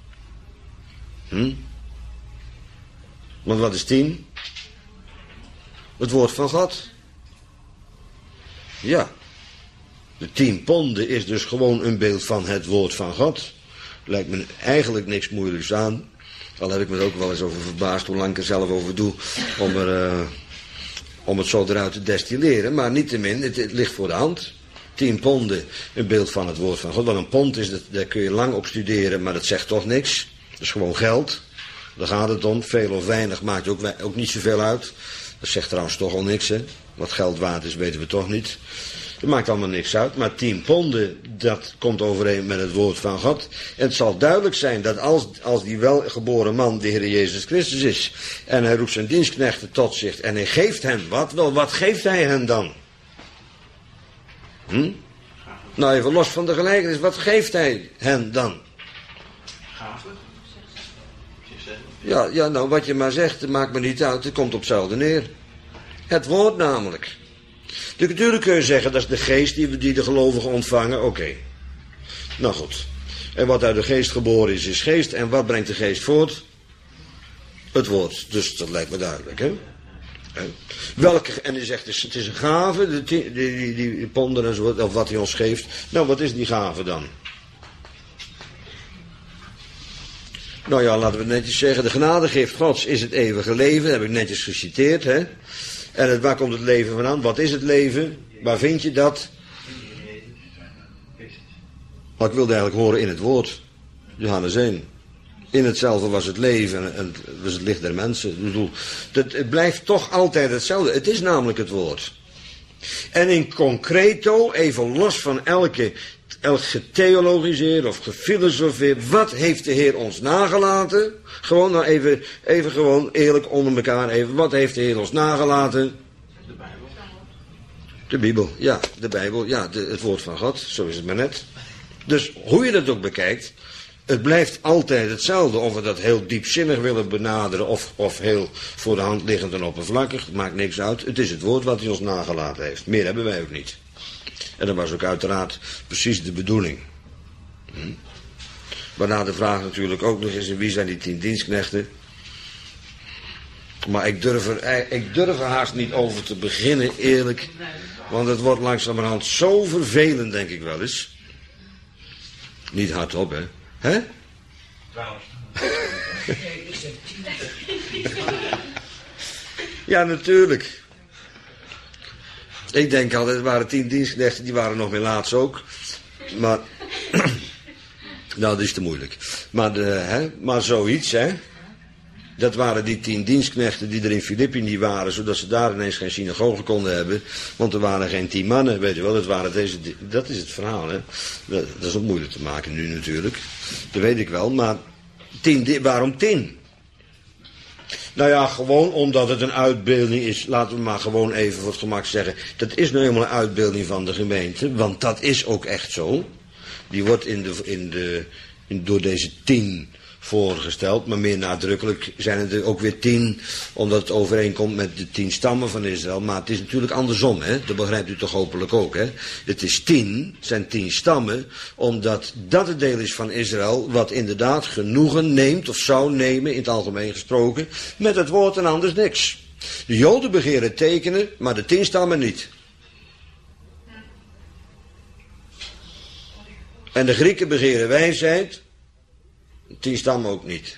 Speaker 1: Want wat is 10? Het woord van God. Ja. De 10 ponden is dus gewoon een beeld van het woord van God. Lijkt me eigenlijk niks moeilijks aan. Al heb ik me er ook wel eens over verbaasd hoe lang ik er zelf over doe om het zo eruit te destilleren. Maar niettemin, het ligt voor de hand. 10 ponden, een beeld van het woord van God. Wat een pond is, daar kun je lang op studeren, maar dat zegt toch niks. Dat is gewoon geld. Daar gaat het om. Veel of weinig maakt ook niet zoveel uit. Dat zegt trouwens toch al niks, hè. Wat geld waard is, weten we toch niet. Dat maakt allemaal niks uit, maar 10 ponden, dat komt overeen met het woord van God. En het zal duidelijk zijn dat als die welgeboren man de Heer Jezus Christus is, en hij roept zijn dienstknechten tot zich, en hij geeft hen wat, wel, wat geeft hij hen dan? Nou, even los van de gelijkenis, wat geeft hij hen dan?
Speaker 2: Gaven.
Speaker 1: Ja, nou, wat je maar zegt, het maakt me niet uit, het komt op hetzelfde neer. Het woord namelijk. Natuurlijk kun je zeggen, dat is de geest die de gelovigen ontvangen. Oké. Nou goed. En wat uit de geest geboren is, is geest. En wat brengt de geest voort? Het woord. Dus dat lijkt me duidelijk, hè? En hij zegt, het is een gave, die ponden en zo, of wat hij ons geeft. Nou, wat is die gave dan? Nou ja, laten we netjes zeggen, de genadegift Gods is het eeuwige leven, dat heb ik netjes geciteerd, hè. En waar komt het leven vandaan? Wat is het leven? Waar vind je dat? Maar ik wilde eigenlijk horen in het woord. Johannes 1. In hetzelfde was het leven en het was het licht der mensen. Ik bedoel, het blijft toch altijd hetzelfde. Het is namelijk het woord. En in concreto, even los van elk getheologiseerd of gefilosofeerd, wat heeft de Heer ons nagelaten? Gewoon nou even gewoon eerlijk onder elkaar even. Wat heeft de Heer ons nagelaten?
Speaker 2: De Bijbel.
Speaker 1: De Bijbel, ja, de Bijbel, ja, het woord van God, zo is het maar net. Dus hoe je dat ook bekijkt, het blijft altijd hetzelfde. Of we dat heel diepzinnig willen benaderen of heel voor de hand liggend en oppervlakkig, het maakt niks uit. Het is het woord wat hij ons nagelaten heeft. Meer hebben wij ook niet. En dat was ook uiteraard precies de bedoeling. Waarna de vraag natuurlijk ook nog is, wie zijn die 10 dienstknechten? Maar ik durf er haast niet over te beginnen, eerlijk. Want het wordt langzamerhand zo vervelend, denk ik wel eens. Niet hardop, hè? Hè?
Speaker 2: 12.
Speaker 1: Ja, natuurlijk. Ik denk altijd, het waren 10 dienstknechten, die waren nog meer laatst ook. Maar, nou, dat is te moeilijk. Maar zoiets, hè. Dat waren die 10 dienstknechten die er in Filippi waren, zodat ze daar ineens geen synagoge konden hebben. Want er waren geen 10 mannen, weet je wel. Dat is het verhaal, hè. Dat is ook moeilijk te maken nu natuurlijk. Dat weet ik wel, maar waarom 10? Nou ja, gewoon omdat het een uitbeelding is. Laten we maar gewoon even voor het gemak zeggen. Dat is nou helemaal een uitbeelding van de gemeente. Want dat is ook echt zo. Die wordt door deze 10 voorgesteld. Maar meer nadrukkelijk zijn het er ook weer 10. Omdat het overeenkomt met de 10 stammen van Israël. Maar het is natuurlijk andersom, hè. Dat begrijpt u toch hopelijk ook, hè. Het is 10, het zijn 10 stammen. Omdat dat het deel is van Israël. Wat inderdaad genoegen neemt of zou nemen, in het algemeen gesproken, met het woord en anders niks. De Joden begeren tekenen, maar de 10 stammen niet. En de Grieken begeren wijsheid. 10 stammen ook niet.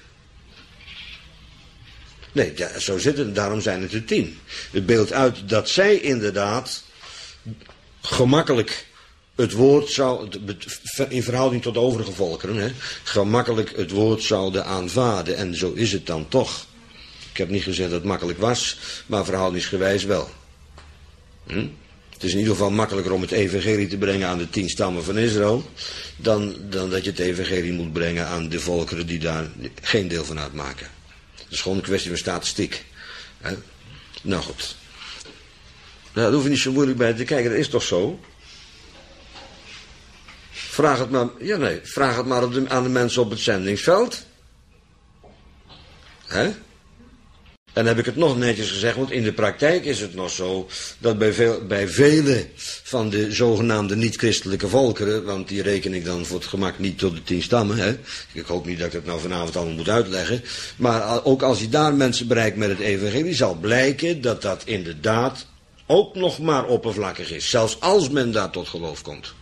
Speaker 1: Nee, ja, zo zit het. Daarom zijn het er 10. Het beeldt uit dat zij inderdaad gemakkelijk het woord in verhouding tot de overige volkeren, hè, gemakkelijk het woord zouden aanvaarden. En zo is het dan toch. Ik heb niet gezegd dat het makkelijk was, maar verhoudingsgewijs wel. Het is in ieder geval makkelijker om het evangelie te brengen aan de 10 stammen van Israël, dan dat je het evangelie moet brengen aan de volkeren die daar geen deel van uitmaken. Dat is gewoon een kwestie van statistiek. Hè? Nou goed. Nou, daar hoef je niet zo moeilijk bij te kijken, dat is toch zo? Vraag het maar aan de mensen op het zendingsveld. Hè? En dan heb ik het nog netjes gezegd, want in de praktijk is het nog zo dat bij vele van de zogenaamde niet-christelijke volkeren, want die reken ik dan voor het gemak niet tot de 10 stammen, hè. Ik hoop niet dat ik het nou vanavond allemaal moet uitleggen, maar ook als je daar mensen bereikt met het evangelie, zal blijken dat dat inderdaad ook nog maar oppervlakkig is, zelfs als men daar tot geloof komt.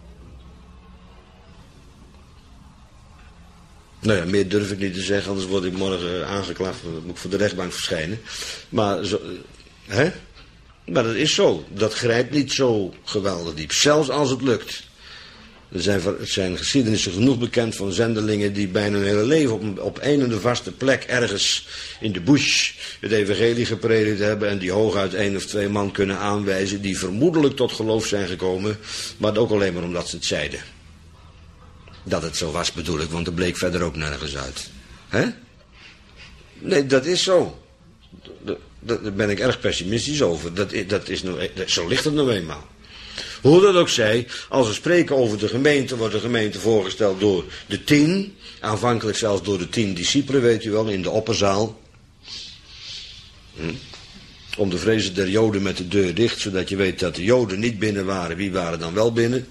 Speaker 1: Nou ja, meer durf ik niet te zeggen, anders word ik morgen aangeklaagd, dan moet ik voor de rechtbank verschijnen. Maar dat is zo. Dat grijpt niet zo geweldig diep, zelfs als het lukt. Er zijn geschiedenissen genoeg bekend van zendelingen die bijna hun hele leven op een en de vaste plek ergens in de bush het evangelie gepredikt hebben en die hooguit 1 of 2 man kunnen aanwijzen die vermoedelijk tot geloof zijn gekomen, maar ook alleen maar omdat ze het zeiden. Dat het zo was bedoel ik, want er bleek verder ook nergens uit. Hè? Nee, dat is zo. Daar ben ik erg pessimistisch over. Zo ligt het nou eenmaal. Hoe dat ook zij, als we spreken over de gemeente, wordt de gemeente voorgesteld door de 10. Aanvankelijk zelfs door de 10 discipelen, weet u wel, in de opperzaal. Om de vrezen der Joden met de deur dicht, zodat je weet dat de Joden niet binnen waren. Wie waren dan wel binnen?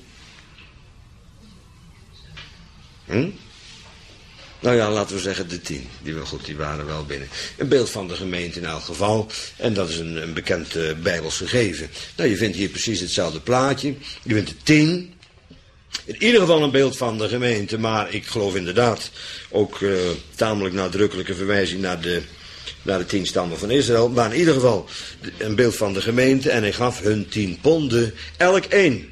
Speaker 1: Nou ja, laten we zeggen de 10. Die waren wel binnen. Een beeld van de gemeente in elk geval. En dat is een bekend Bijbels gegeven. Nou, je vindt hier precies hetzelfde plaatje. Je vindt de 10. In ieder geval een beeld van de gemeente, maar ik geloof inderdaad ook tamelijk nadrukkelijke verwijzing naar de 10 stammen van Israël. Maar in ieder geval een beeld van de gemeente en hij gaf hun 10 ponden, elk 1.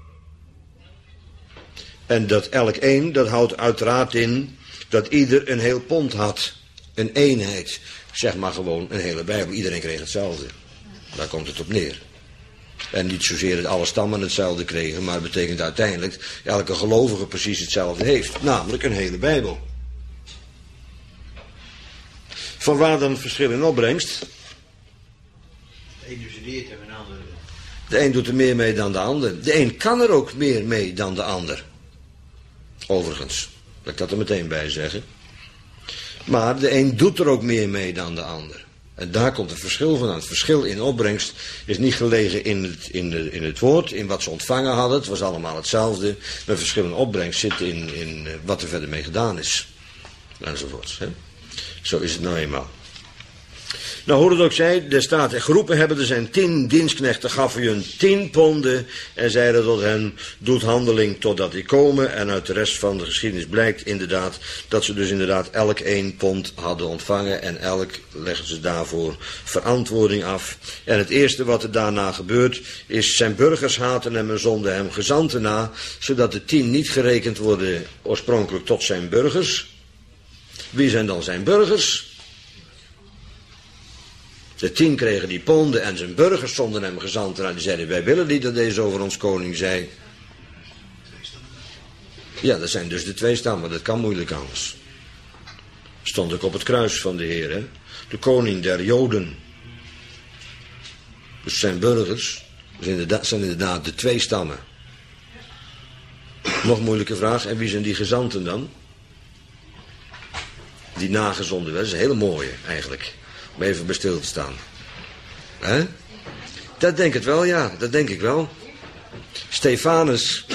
Speaker 1: En dat elk 1, dat houdt uiteraard in dat ieder een heel pond had. Een eenheid. Zeg maar gewoon een hele Bijbel. Iedereen kreeg hetzelfde. Daar komt het op neer. En niet zozeer dat alle stammen hetzelfde kregen, maar het betekent uiteindelijk dat elke gelovige precies hetzelfde heeft. Namelijk een hele Bijbel. Vanwaar dan het verschil in opbrengst?
Speaker 2: De een studeert en een ander.
Speaker 1: De een doet er meer mee dan de ander. De een kan er ook meer mee dan de ander. Overigens. Laat ik dat er meteen bij zeggen. Maar de een doet er ook meer mee dan de ander. En daar komt het verschil vandaan. Het verschil in opbrengst is niet gelegen in het woord, in wat ze ontvangen hadden. Het was allemaal hetzelfde. Maar het verschil in opbrengst zit in wat er verder mee gedaan is. Enzovoorts. Hè? Zo is het nou eenmaal. Nou, hoe het ook zij, er staat, geroepen hebben er zijn 10 dienstknechten, gaf u hun 10 ponden en zeiden tot hen, doet handeling totdat die komen. En uit de rest van de geschiedenis blijkt inderdaad dat ze dus inderdaad elk 1 pond hadden ontvangen en elk leggen ze daarvoor verantwoording af. En het eerste wat er daarna gebeurt is, zijn burgers haten hem en zonden hem gezanten na, zodat de 10 niet gerekend worden oorspronkelijk tot zijn burgers. Wie zijn dan zijn burgers? De 10 kregen die ponden en zijn burgers zonden hem gezanten naar. Die zeiden, wij willen niet dat deze over ons koning zei. Ja, dat zijn dus de 2 stammen, dat kan moeilijk anders. Stond ook op het kruis van de Heer, hè? De koning der Joden. Dus zijn burgers zijn inderdaad de 2 stammen. Nog moeilijke vraag, en wie zijn die gezanten dan? Die nagezonden werden, dat is een hele mooie eigenlijk. Om even bij stil te staan. Hè? Dat denk ik wel, ja. Dat denk ik wel. Stefanus.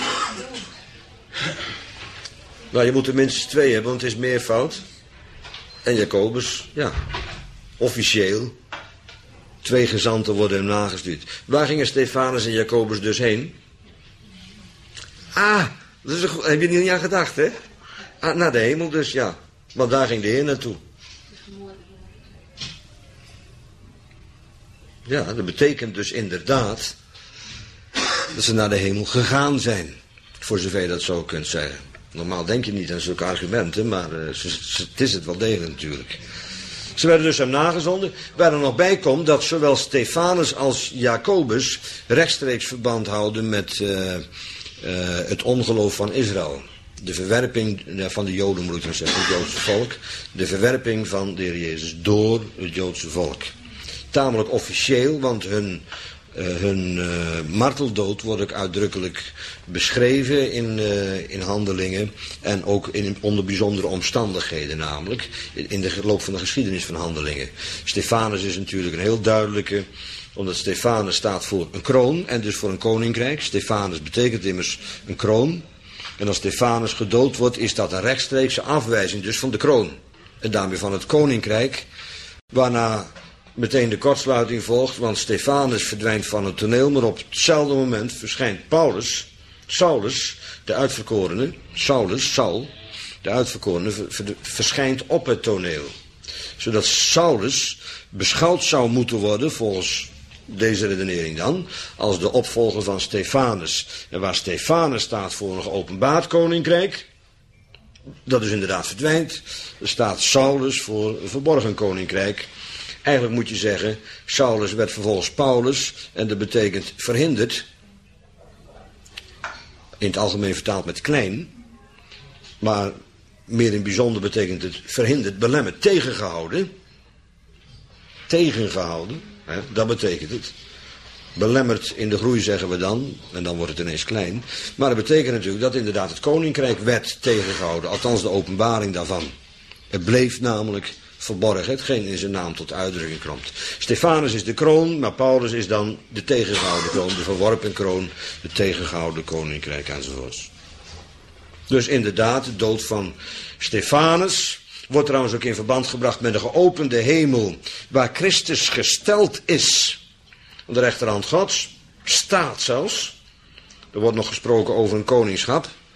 Speaker 1: Nou, je moet er minstens 2 hebben, want het is meervoud. En Jacobus, ja. Officieel. 2 gezanten worden hem nagestuurd. Waar gingen Stefanus en Jacobus dus heen? Dat is heb je er niet aan gedacht, hè? Naar de hemel dus, ja. Want daar ging de Heer naartoe. Ja, dat betekent dus inderdaad dat ze naar de hemel gegaan zijn. Voor zover je dat zo kunt zeggen. Normaal denk je niet aan zulke argumenten, maar het is het wel degelijk natuurlijk. Ze werden dus hem nagezonden. Waar er nog bij komt dat zowel Stefanus als Jacobus rechtstreeks verband houden met het ongeloof van Israël. De verwerping van de Joden, moet ik dan zeggen, het Joodse volk. De verwerping van de Heer Jezus door het Joodse volk. Tamelijk officieel, want hun marteldood wordt ook uitdrukkelijk beschreven in handelingen. En ook onder bijzondere omstandigheden namelijk. In de loop van de geschiedenis van handelingen. Stefanus is natuurlijk een heel duidelijke, omdat Stefanus staat voor een kroon en dus voor een koninkrijk. Stefanus betekent immers een kroon. En als Stefanus gedood wordt, is dat een rechtstreekse afwijzing dus van de kroon. En daarmee van het koninkrijk, waarna meteen de kortsluiting volgt, want Stefanus verdwijnt van het toneel, maar op hetzelfde moment verschijnt Saulus, de uitverkorene, Saul, de uitverkorene, verschijnt op het toneel. Zodat Saulus beschouwd zou moeten worden, volgens deze redenering dan, als de opvolger van Stefanus. En waar Stefanus staat voor een geopenbaard koninkrijk, dat dus inderdaad verdwijnt, staat Saulus voor een verborgen koninkrijk. Eigenlijk moet je zeggen, Saulus werd vervolgens Paulus en dat betekent verhinderd. In het algemeen vertaald met klein, maar meer in het bijzonder betekent het verhinderd, belemmerd, tegengehouden. Tegengehouden, hè, dat betekent het. Belemmerd in de groei zeggen we dan, en dan wordt het ineens klein. Maar dat betekent natuurlijk dat inderdaad het koninkrijk werd tegengehouden, althans de openbaring daarvan. Het bleef namelijk verborgen, hetgeen in zijn naam tot uitdrukking komt. Stefanus is de kroon, maar Paulus is dan de tegengehouden kroon, de verworpen kroon, de tegengehouden koninkrijk enzovoorts. Dus inderdaad, de dood van Stefanus wordt trouwens ook in verband gebracht met de geopende hemel, waar Christus gesteld is. Aan de rechterhand Gods, staat zelfs. Er wordt nog gesproken over een koningschap.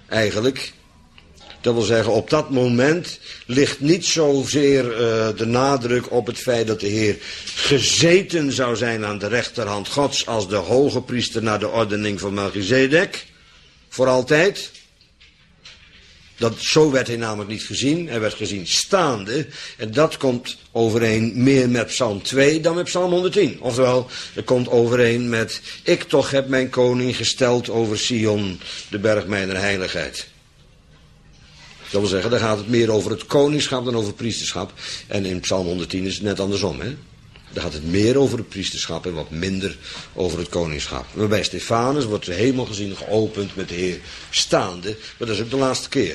Speaker 1: eigenlijk. Dat wil zeggen, op dat moment ligt niet zozeer de nadruk op het feit dat de Heer gezeten zou zijn aan de rechterhand Gods als de hoge priester naar de ordening van Melchizedek. Voor altijd. Zo werd hij namelijk niet gezien. Hij werd gezien staande. En dat komt overeen meer met Psalm 2 dan met Psalm 110. Oftewel, het komt overeen met: ik toch heb mijn koning gesteld over Sion, de berg mijner heiligheid. Dat wil zeggen, daar gaat het meer over het koningschap dan over het priesterschap. En in Psalm 110 is het net andersom, hè. Daar gaat het meer over het priesterschap en wat minder over het koningschap. Maar bij Stefanus wordt de hemel gezien geopend met de Heer staande. Maar dat is ook de laatste keer.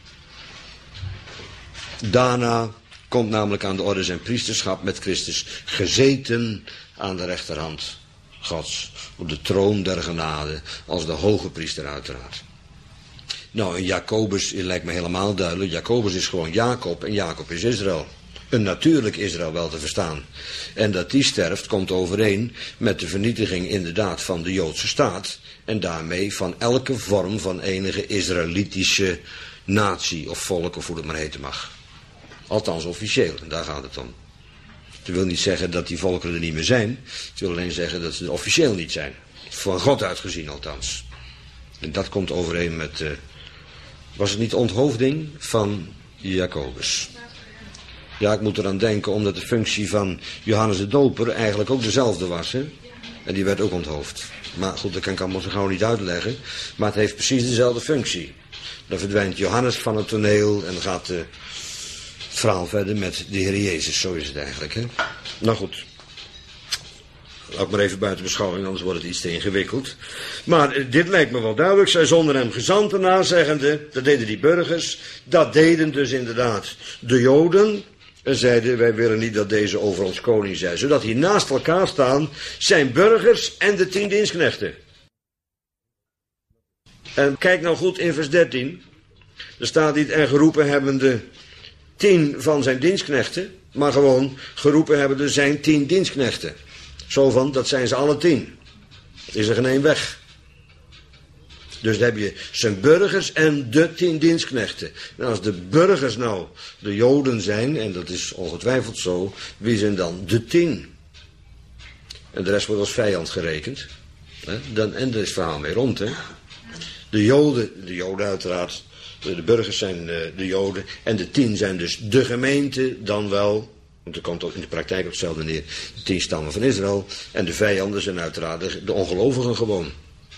Speaker 1: Daarna komt namelijk aan de orde zijn priesterschap met Christus gezeten aan de rechterhand Gods. Op de troon der genade als de hoge priester uiteraard. Nou, en Jacobus lijkt me helemaal duidelijk. Jacobus is gewoon Jacob en Jacob is Israël. Een natuurlijk Israël wel te verstaan. En dat die sterft komt overeen met de vernietiging inderdaad van de Joodse staat. En daarmee van elke vorm van enige Israëlitische natie of volk of hoe het maar heten mag. Althans officieel, en daar gaat het om. Het wil niet zeggen dat die volkeren er niet meer zijn. Het wil alleen zeggen dat ze er officieel niet zijn. Van God uitgezien althans. En dat komt overeen met... was het niet de onthoofding van Jacobus? Ja, ik moet eraan denken omdat de functie van Johannes de Doper eigenlijk ook dezelfde was. Hè? En die werd ook onthoofd. Maar goed, dat kan ik allemaal zo gauw niet uitleggen. Maar het heeft precies dezelfde functie. Dan verdwijnt Johannes van het toneel en dan gaat het verhaal verder met de Heer Jezus. Zo is het eigenlijk. Hè? Nou goed. Laat ik maar even buiten beschouwing, anders wordt het iets te ingewikkeld. Maar dit lijkt me wel duidelijk. Zij zonden hem gezanten na, zeggende, dat deden die burgers. Dat deden dus inderdaad de Joden. En zeiden, wij willen niet dat deze over ons koning zij. Zodat hier naast elkaar staan zijn burgers en de 10 dienstknechten. En kijk nou goed in vers 13. Er staat niet, en geroepen hebben de 10 van zijn dienstknechten. Maar gewoon, geroepen hebben de zijn 10 dienstknechten. Zo van, dat zijn ze alle 10. Is er geen één weg. Dus dan heb je zijn burgers en de 10 dienstknechten. En als de burgers nou de Joden zijn, en dat is ongetwijfeld zo, wie zijn dan de 10? En de rest wordt als vijand gerekend. En dan is het verhaal mee rond, hè. De Joden uiteraard, de burgers zijn de Joden, en de 10 zijn dus de gemeente, dan wel... Want er komt ook in de praktijk op hetzelfde neer. De 10 stammen van Israël. En de vijanden zijn uiteraard de ongelovigen gewoon.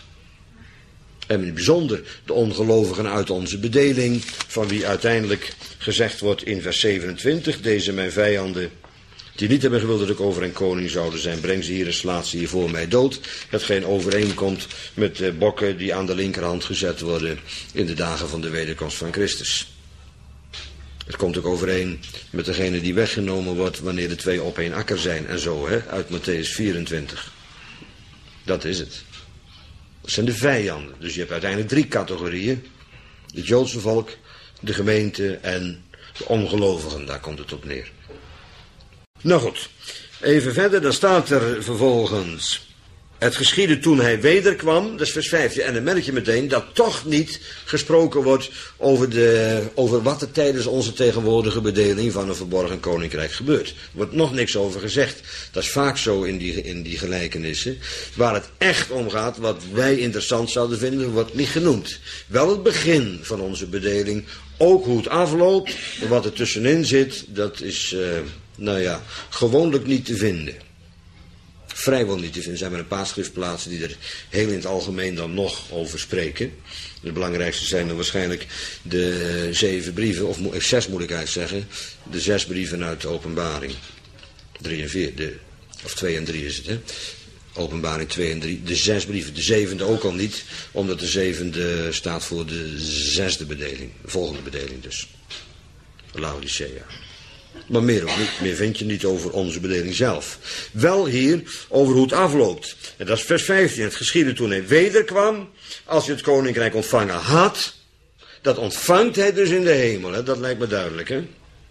Speaker 1: En in het bijzonder de ongelovigen uit onze bedeling. Van wie uiteindelijk gezegd wordt in vers 27. Deze mijn vijanden. Die niet hebben gewild dat ik over een koning zouden zijn. Breng ze hier en slaat ze hier voor mij dood. Hetgeen overeenkomt met de bokken die aan de linkerhand gezet worden. In de dagen van de wederkomst van Christus. Het komt ook overeen met degene die weggenomen wordt wanneer de 2 op één akker zijn en zo, hè, uit Mattheüs 24. Dat is het. Dat zijn de vijanden. Dus je hebt uiteindelijk 3 categorieën. Het Joodse volk, de gemeente en de ongelovigen. Daar komt het op neer. Nou goed, even verder, dan staat er vervolgens... Het geschiedde toen hij wederkwam, dat is vers 15. En dan merk je meteen dat toch niet gesproken wordt over wat er tijdens onze tegenwoordige bedeling van een verborgen koninkrijk gebeurt. Er wordt nog niks over gezegd. Dat is vaak zo in die gelijkenissen. Waar het echt om gaat, wat wij interessant zouden vinden, wordt niet genoemd. Wel het begin van onze bedeling, ook hoe het afloopt. En wat er tussenin zit, dat is, gewoonlijk niet te vinden. Vrijwel niet te vinden. Er zijn maar een paar schriftplaatsen die er heel in het algemeen dan nog over spreken. De belangrijkste zijn dan waarschijnlijk de 7 brieven, of 6 moet ik eigenlijk zeggen. De 6 brieven uit de Openbaring. 3 en 4, of 2 en 3 is het, hè. Openbaring 2 en 3. De 6 brieven, de 7e ook al niet, omdat de 7e staat voor de 6e bedeling. De volgende bedeling dus. Laodicea. Maar meer ook niet. Meer vind je niet over onze bedeling zelf. Wel hier over hoe het afloopt. En dat is vers 15. Het geschiedde toen hij wederkwam. Als hij het koninkrijk ontvangen had. Dat ontvangt hij dus in de hemel. Hè? Dat lijkt me duidelijk. Hè?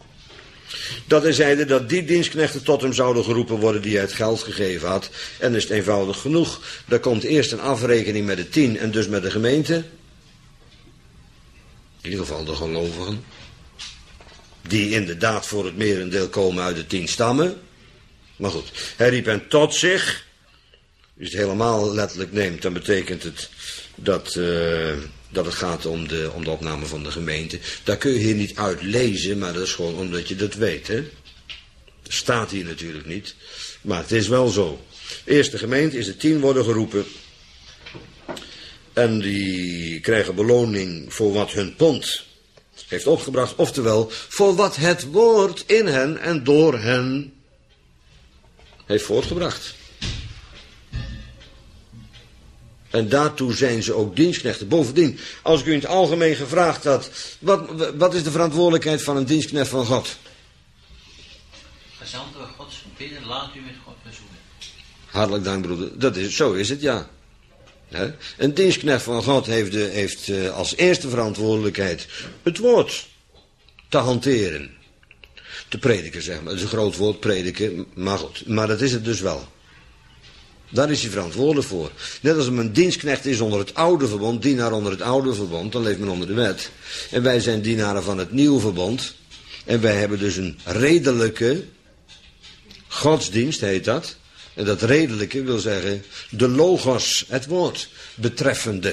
Speaker 1: Dat hij zeide dat die dienstknechten tot hem zouden geroepen worden die hij het geld gegeven had. En is het eenvoudig genoeg. Daar komt eerst een afrekening met de 10 en dus met de gemeente. In ieder geval de gelovigen. Die inderdaad voor het merendeel komen uit de 10 stammen. Maar goed, hij riep hen tot zich. Als je het helemaal letterlijk neemt, dan betekent het dat het gaat om de opname van de gemeente. Daar kun je hier niet uit lezen, maar dat is gewoon omdat je dat weet, hè. Dat staat hier natuurlijk niet, maar het is wel zo. Eerst de gemeente is de 10 worden geroepen. En die krijgen beloning voor wat hun pond heeft opgebracht. Oftewel, voor wat het woord in hen en door hen heeft voortgebracht. En daartoe zijn ze ook dienstknechten. Bovendien, als ik u in het algemeen gevraagd had, wat is de verantwoordelijkheid van een dienstknecht van God?
Speaker 2: Gezant door Gods bidden, laat u met God verzoenen.
Speaker 1: Hartelijk dank, broeder. Zo is het, ja. Een dienstknecht van God heeft als eerste verantwoordelijkheid het woord te hanteren. Te prediken, zeg maar. Dat is een groot woord, prediken, maar goed. Maar dat is het dus wel. Daar is hij verantwoordelijk voor. Net als een dienstknecht is onder het oude verbond, dienaar onder het oude verbond, dan leeft men onder de wet. En wij zijn dienaren van het nieuwe verbond. En wij hebben dus een redelijke godsdienst, heet dat. En dat redelijke wil zeggen de logos, het woord, betreffende.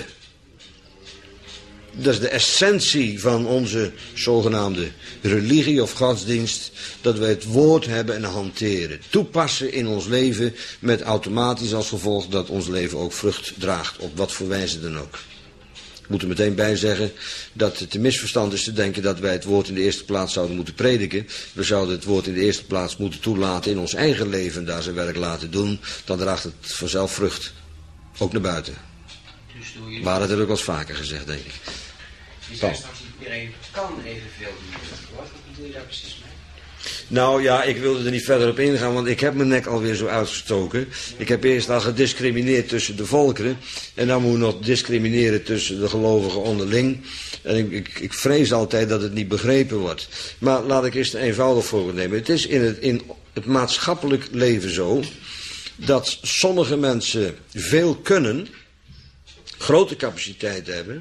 Speaker 1: Dat is de essentie van onze zogenaamde religie of godsdienst. Dat we het woord hebben en hanteren. Toepassen in ons leven met automatisch als gevolg dat ons leven ook vrucht draagt. Op wat voor wijze dan ook. Ik moet er meteen bij zeggen dat het een misverstand is te denken dat wij het woord in de eerste plaats zouden moeten prediken. We zouden het woord in de eerste plaats moeten toelaten in ons eigen leven. Daar zijn werk laten doen. Dan draagt het vanzelf vrucht. Ook naar buiten.
Speaker 2: Dus
Speaker 1: Maar dat heb ik wel eens vaker gezegd, denk ik.
Speaker 3: Je zei straks niet iedereen kan evenveel doen. Wat bedoel je daar precies mee?
Speaker 1: Nou ja, ik wilde er niet verder op ingaan, want ik heb mijn nek alweer zo uitgestoken. Ik heb eerst al gediscrimineerd tussen de volkeren. En dan moet ik nog discrimineren tussen de gelovigen onderling. En ik vrees altijd dat het niet begrepen wordt. Maar laat ik eerst een eenvoudig voorbeeld nemen. Het is in het maatschappelijk leven zo dat sommige mensen veel kunnen, grote capaciteit hebben.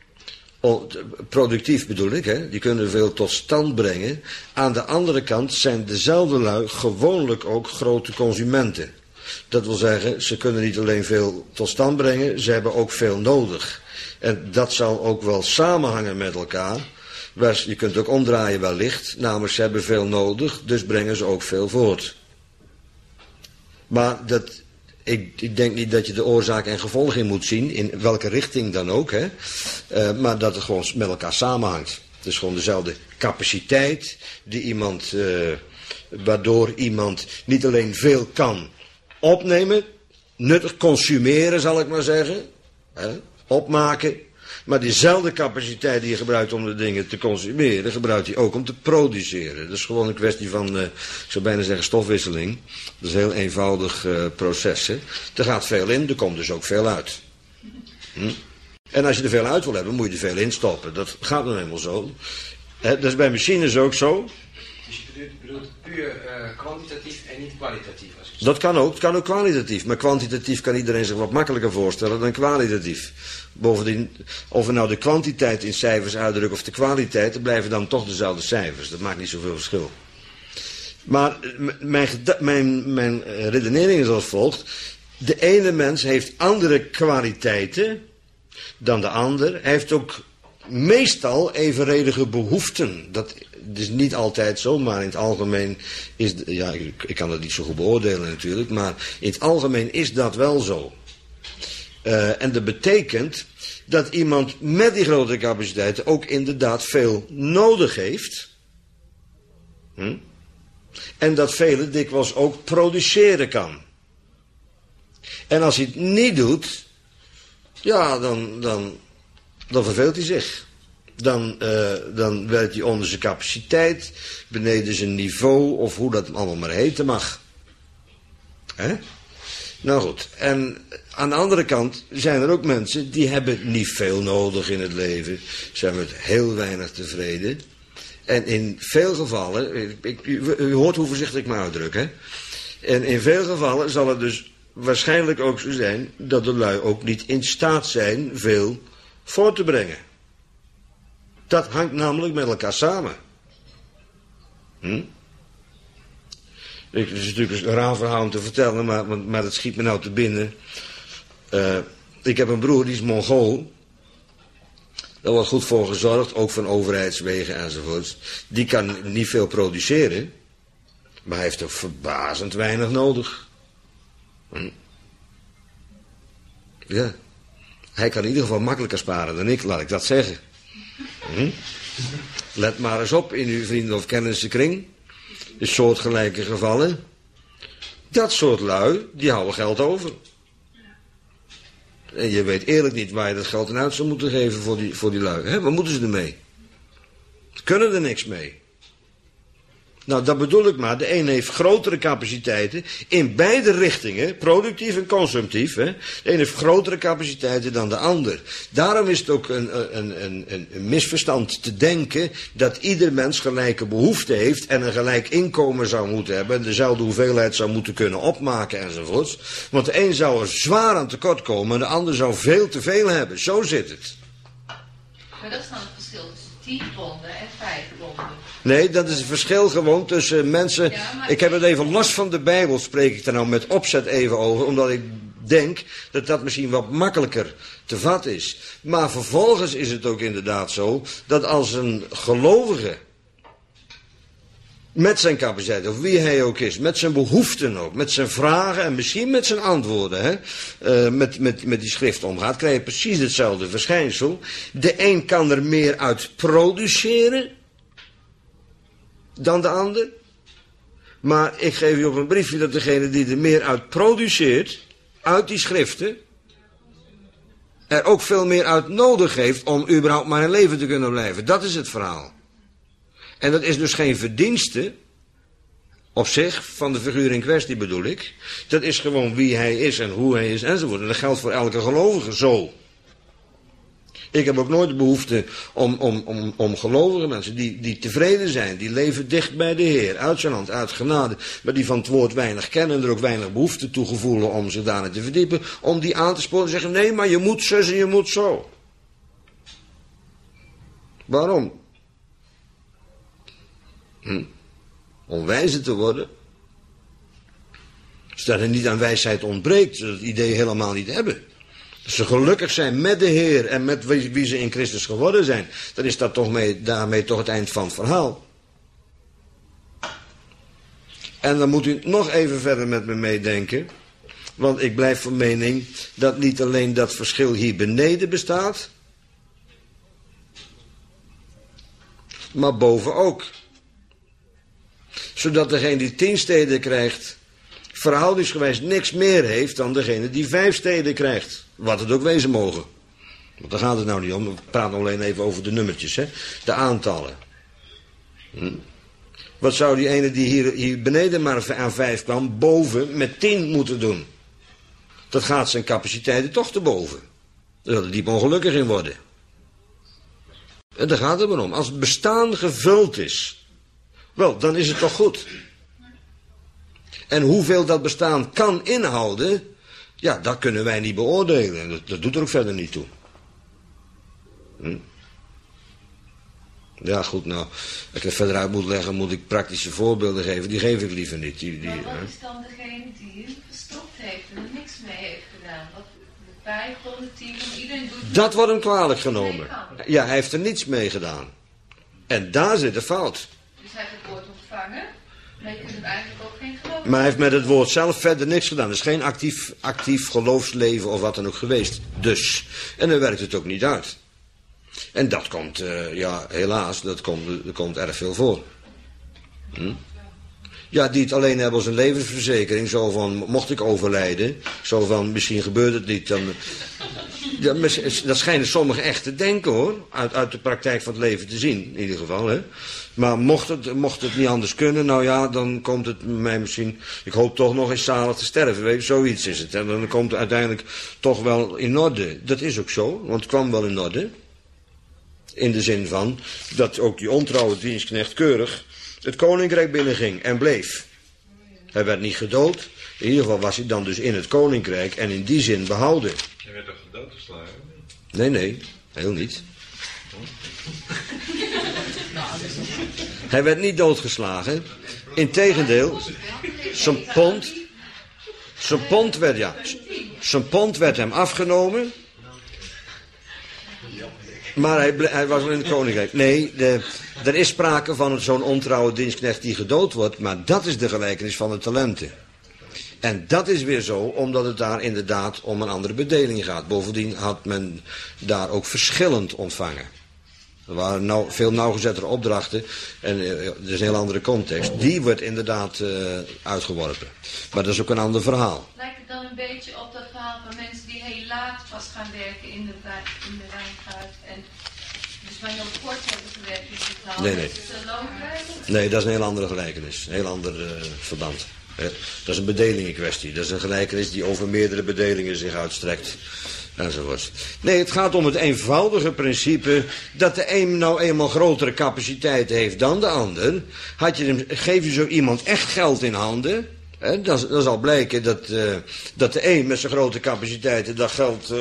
Speaker 1: Productief bedoel ik, hè? Die kunnen veel tot stand brengen. Aan de andere kant zijn dezelfde lui gewoonlijk ook grote consumenten. Dat wil zeggen, ze kunnen niet alleen veel tot stand brengen, ze hebben ook veel nodig. En dat zal ook wel samenhangen met elkaar. Je kunt het ook omdraaien wellicht, namelijk ze hebben veel nodig, dus brengen ze ook veel voort. Maar ik denk niet dat je de oorzaak en gevolg in moet zien, in welke richting dan ook, hè? Maar dat het gewoon met elkaar samenhangt. Dus gewoon dezelfde capaciteit die iemand, waardoor iemand niet alleen veel kan opnemen, nuttig consumeren zal ik maar zeggen, hè? Opmaken, maar diezelfde capaciteit die je gebruikt om de dingen te consumeren, gebruikt hij ook om te produceren. Dat is gewoon een kwestie van, ik zou bijna zeggen stofwisseling. Dat is een heel eenvoudig proces. Hè? Er gaat veel in, er komt dus ook veel uit. En als je er veel uit wil hebben, moet je er veel in stoppen. Dat gaat nou helemaal zo. Dat is bij machines ook zo.
Speaker 3: Dus je bedoelt puur kwantitatief en niet kwalitatief?
Speaker 1: Dat kan ook. Het kan ook kwalitatief. Maar kwantitatief kan iedereen zich wat makkelijker voorstellen dan kwalitatief. Bovendien, of we nou de kwantiteit in cijfers uitdrukken of de kwaliteit, dan blijven dan toch dezelfde cijfers. Dat maakt niet zoveel verschil. Maar mijn redenering is als volgt. De ene mens heeft andere kwaliteiten dan de ander. Hij heeft ook meestal evenredige behoeften. Dat is niet altijd zo, maar in het algemeen is... Ja, ik kan dat niet zo goed beoordelen natuurlijk, maar in het algemeen is dat wel zo. En dat betekent dat iemand met die grote capaciteiten ook inderdaad veel nodig heeft. En dat vele dikwijls ook produceren kan. En als hij het niet doet, ja, dan verveelt hij zich. Dan werkt hij onder zijn capaciteit, beneden zijn niveau, of hoe dat allemaal maar heten mag. Hè? Nou goed, en aan de andere kant zijn er ook mensen die hebben niet veel nodig in het leven. Zijn met heel weinig tevreden. En in veel gevallen, u hoort hoe voorzichtig ik me uitdruk, hè? En in veel gevallen zal het dus waarschijnlijk ook zo zijn dat de lui ook niet in staat zijn veel voor te brengen. Dat hangt namelijk met elkaar samen. Het is natuurlijk een raar verhaal om te vertellen, maar dat schiet me nou te binnen. Ik heb een broer, die is Mongool. Daar wordt goed voor gezorgd, ook van overheidswegen enzovoorts. Die kan niet veel produceren, maar hij heeft ook verbazend weinig nodig. Ja, hij kan in ieder geval makkelijker sparen dan ik, laat ik dat zeggen. Let maar eens op in uw vrienden- of kennissenkring. In soortgelijke gevallen. Dat soort lui, die houden geld over. En je weet eerlijk niet waar je dat geld aan uit zou moeten geven voor die lui. Hè? Wat moeten ze ermee? Ze kunnen er niks mee. Nou, dat bedoel ik maar. De een heeft grotere capaciteiten in beide richtingen, productief en consumptief. Hè? De een heeft grotere capaciteiten dan de ander. Daarom is het ook een misverstand te denken dat ieder mens gelijke behoeften heeft en een gelijk inkomen zou moeten hebben en dezelfde hoeveelheid zou moeten kunnen opmaken enzovoorts. Want de een zou er zwaar aan tekort komen en de ander zou veel te veel hebben. Zo zit het.
Speaker 4: Maar dat is dan het verschil tussen 10 ponden en 5 ponden.
Speaker 1: Nee, dat is het verschil gewoon tussen mensen. Ja, ik heb het even los van de Bijbel, spreek ik er nou met opzet even over, omdat ik denk dat dat misschien wat makkelijker te vatten is. Maar vervolgens is het ook inderdaad zo dat als een gelovige met zijn capaciteit, of wie hij ook is, met zijn behoeften ook, met zijn vragen en misschien met zijn antwoorden, met die schrift omgaat, krijg je precies hetzelfde verschijnsel. De een kan er meer uit produceren dan de ander. Maar ik geef je op een briefje dat degene die er meer uit produceert, uit die schriften, er ook veel meer uit nodig heeft om überhaupt maar in leven te kunnen blijven. Dat is het verhaal. En dat is dus geen verdienste op zich van de figuur in kwestie, bedoel ik. Dat is gewoon wie hij is en hoe hij is enzovoort. En dat geldt voor elke gelovige zo. Ik heb ook nooit de behoefte om gelovige mensen die tevreden zijn, die leven dicht bij de Heer, uit zijn hand, uit genade, maar die van het woord weinig kennen en er ook weinig behoefte toe gevoelen om zich daarin te verdiepen, om die aan te sporen en zeggen, nee, maar je moet zus en je moet zo. Waarom? Om wijzer te worden. Zodat er niet aan wijsheid ontbreekt, zodat het idee helemaal niet hebben. Als ze gelukkig zijn met de Heer en met wie ze in Christus geworden zijn, dan is dat daarmee toch het eind van het verhaal. En dan moet u nog even verder met me meedenken, want ik blijf van mening dat niet alleen dat verschil hier beneden bestaat, maar boven ook. Zodat degene die 10 steden krijgt, verhoudingsgewijs niks meer heeft dan degene die 5 steden krijgt. Wat het ook wezen mogen. Want daar gaat het nou niet om. We praten alleen even over de nummertjes, hè? De aantallen. Wat zou die ene die hier beneden maar aan 5 kwam, boven met 10 moeten doen? Dat gaat zijn capaciteiten toch te boven. Daar zal er diep ongelukkig in worden. En daar gaat het maar om. Als het bestaan gevuld is, wel, dan is het toch goed. En hoeveel dat bestaan kan inhouden, ja, dat kunnen wij niet beoordelen. Dat doet er ook verder niet toe. Ja, goed, nou, als ik het verder uit moet leggen, moet ik praktische voorbeelden geven. Die geef ik liever niet.
Speaker 4: Maar wat is dan degene die hem verstopt heeft en er niks mee heeft gedaan? Wat de 5 of de 10 van iedereen doet?
Speaker 1: Dat wordt hem kwalijk genomen. Ja, hij heeft er niets mee gedaan. En daar zit de fout.
Speaker 4: Dus hij heeft het woord ontvangen, maar je kunt hem eigenlijk ook geen geloof.
Speaker 1: Maar hij heeft met het woord zelf verder niks gedaan. Er is geen actief geloofsleven of wat dan ook geweest. Dus. En dan werkt het ook niet uit. En dat komt, ja, helaas, dat komt erg veel voor. Ja, die het alleen hebben als een levensverzekering. Zo van, mocht ik overlijden, zo van, misschien gebeurt het niet. Dan, ja, dat schijnen sommigen echt te denken, hoor. Uit de praktijk van het leven te zien, in ieder geval, hè. Maar mocht het niet anders kunnen, nou ja, dan komt het mij misschien, ik hoop toch nog eens zalig te sterven, weet je, zoiets is het. En dan komt het uiteindelijk toch wel in orde. Dat is ook zo, want het kwam wel in orde. In de zin van dat ook die ontrouwe dienstknecht keurig het koninkrijk binnenging en bleef. Hij werd niet gedood. In ieder geval was hij dan dus in het koninkrijk en in die zin behouden.
Speaker 5: Hij werd toch gedoodgeslagen?
Speaker 1: Nee, heel niet. Hij werd niet doodgeslagen. Integendeel, zijn pond werd hem afgenomen. Maar hij was wel in het koninkrijk. Nee, er is sprake van zo'n ontrouwe dienstknecht die gedood wordt. Maar dat is de gelijkenis van de talenten. En dat is weer zo, omdat het daar inderdaad om een andere bedeling gaat. Bovendien had men daar ook verschillend ontvangen. Er waren veel nauwgezettere opdrachten en dat is een heel andere context. Die wordt inderdaad uitgeworpen. Maar dat is ook een ander verhaal.
Speaker 4: Lijkt het dan een beetje op dat verhaal van mensen die heel laat pas gaan werken in de wijngaard en dus maar heel kort hebben gewerkt in het verhaal?
Speaker 1: Nee.
Speaker 4: Is het loonwerk?
Speaker 1: Nee, dat is een heel andere gelijkenis. Een heel ander verband. Dat is een bedelingenkwestie. Dat is een gelijkenis die over meerdere bedelingen zich uitstrekt. Enzovoort. Nee, het gaat om het eenvoudige principe dat de een nou eenmaal grotere capaciteit heeft dan de ander. Geef je zo iemand echt geld in handen, dan zal blijken dat de een met zijn grote capaciteiten dat geld,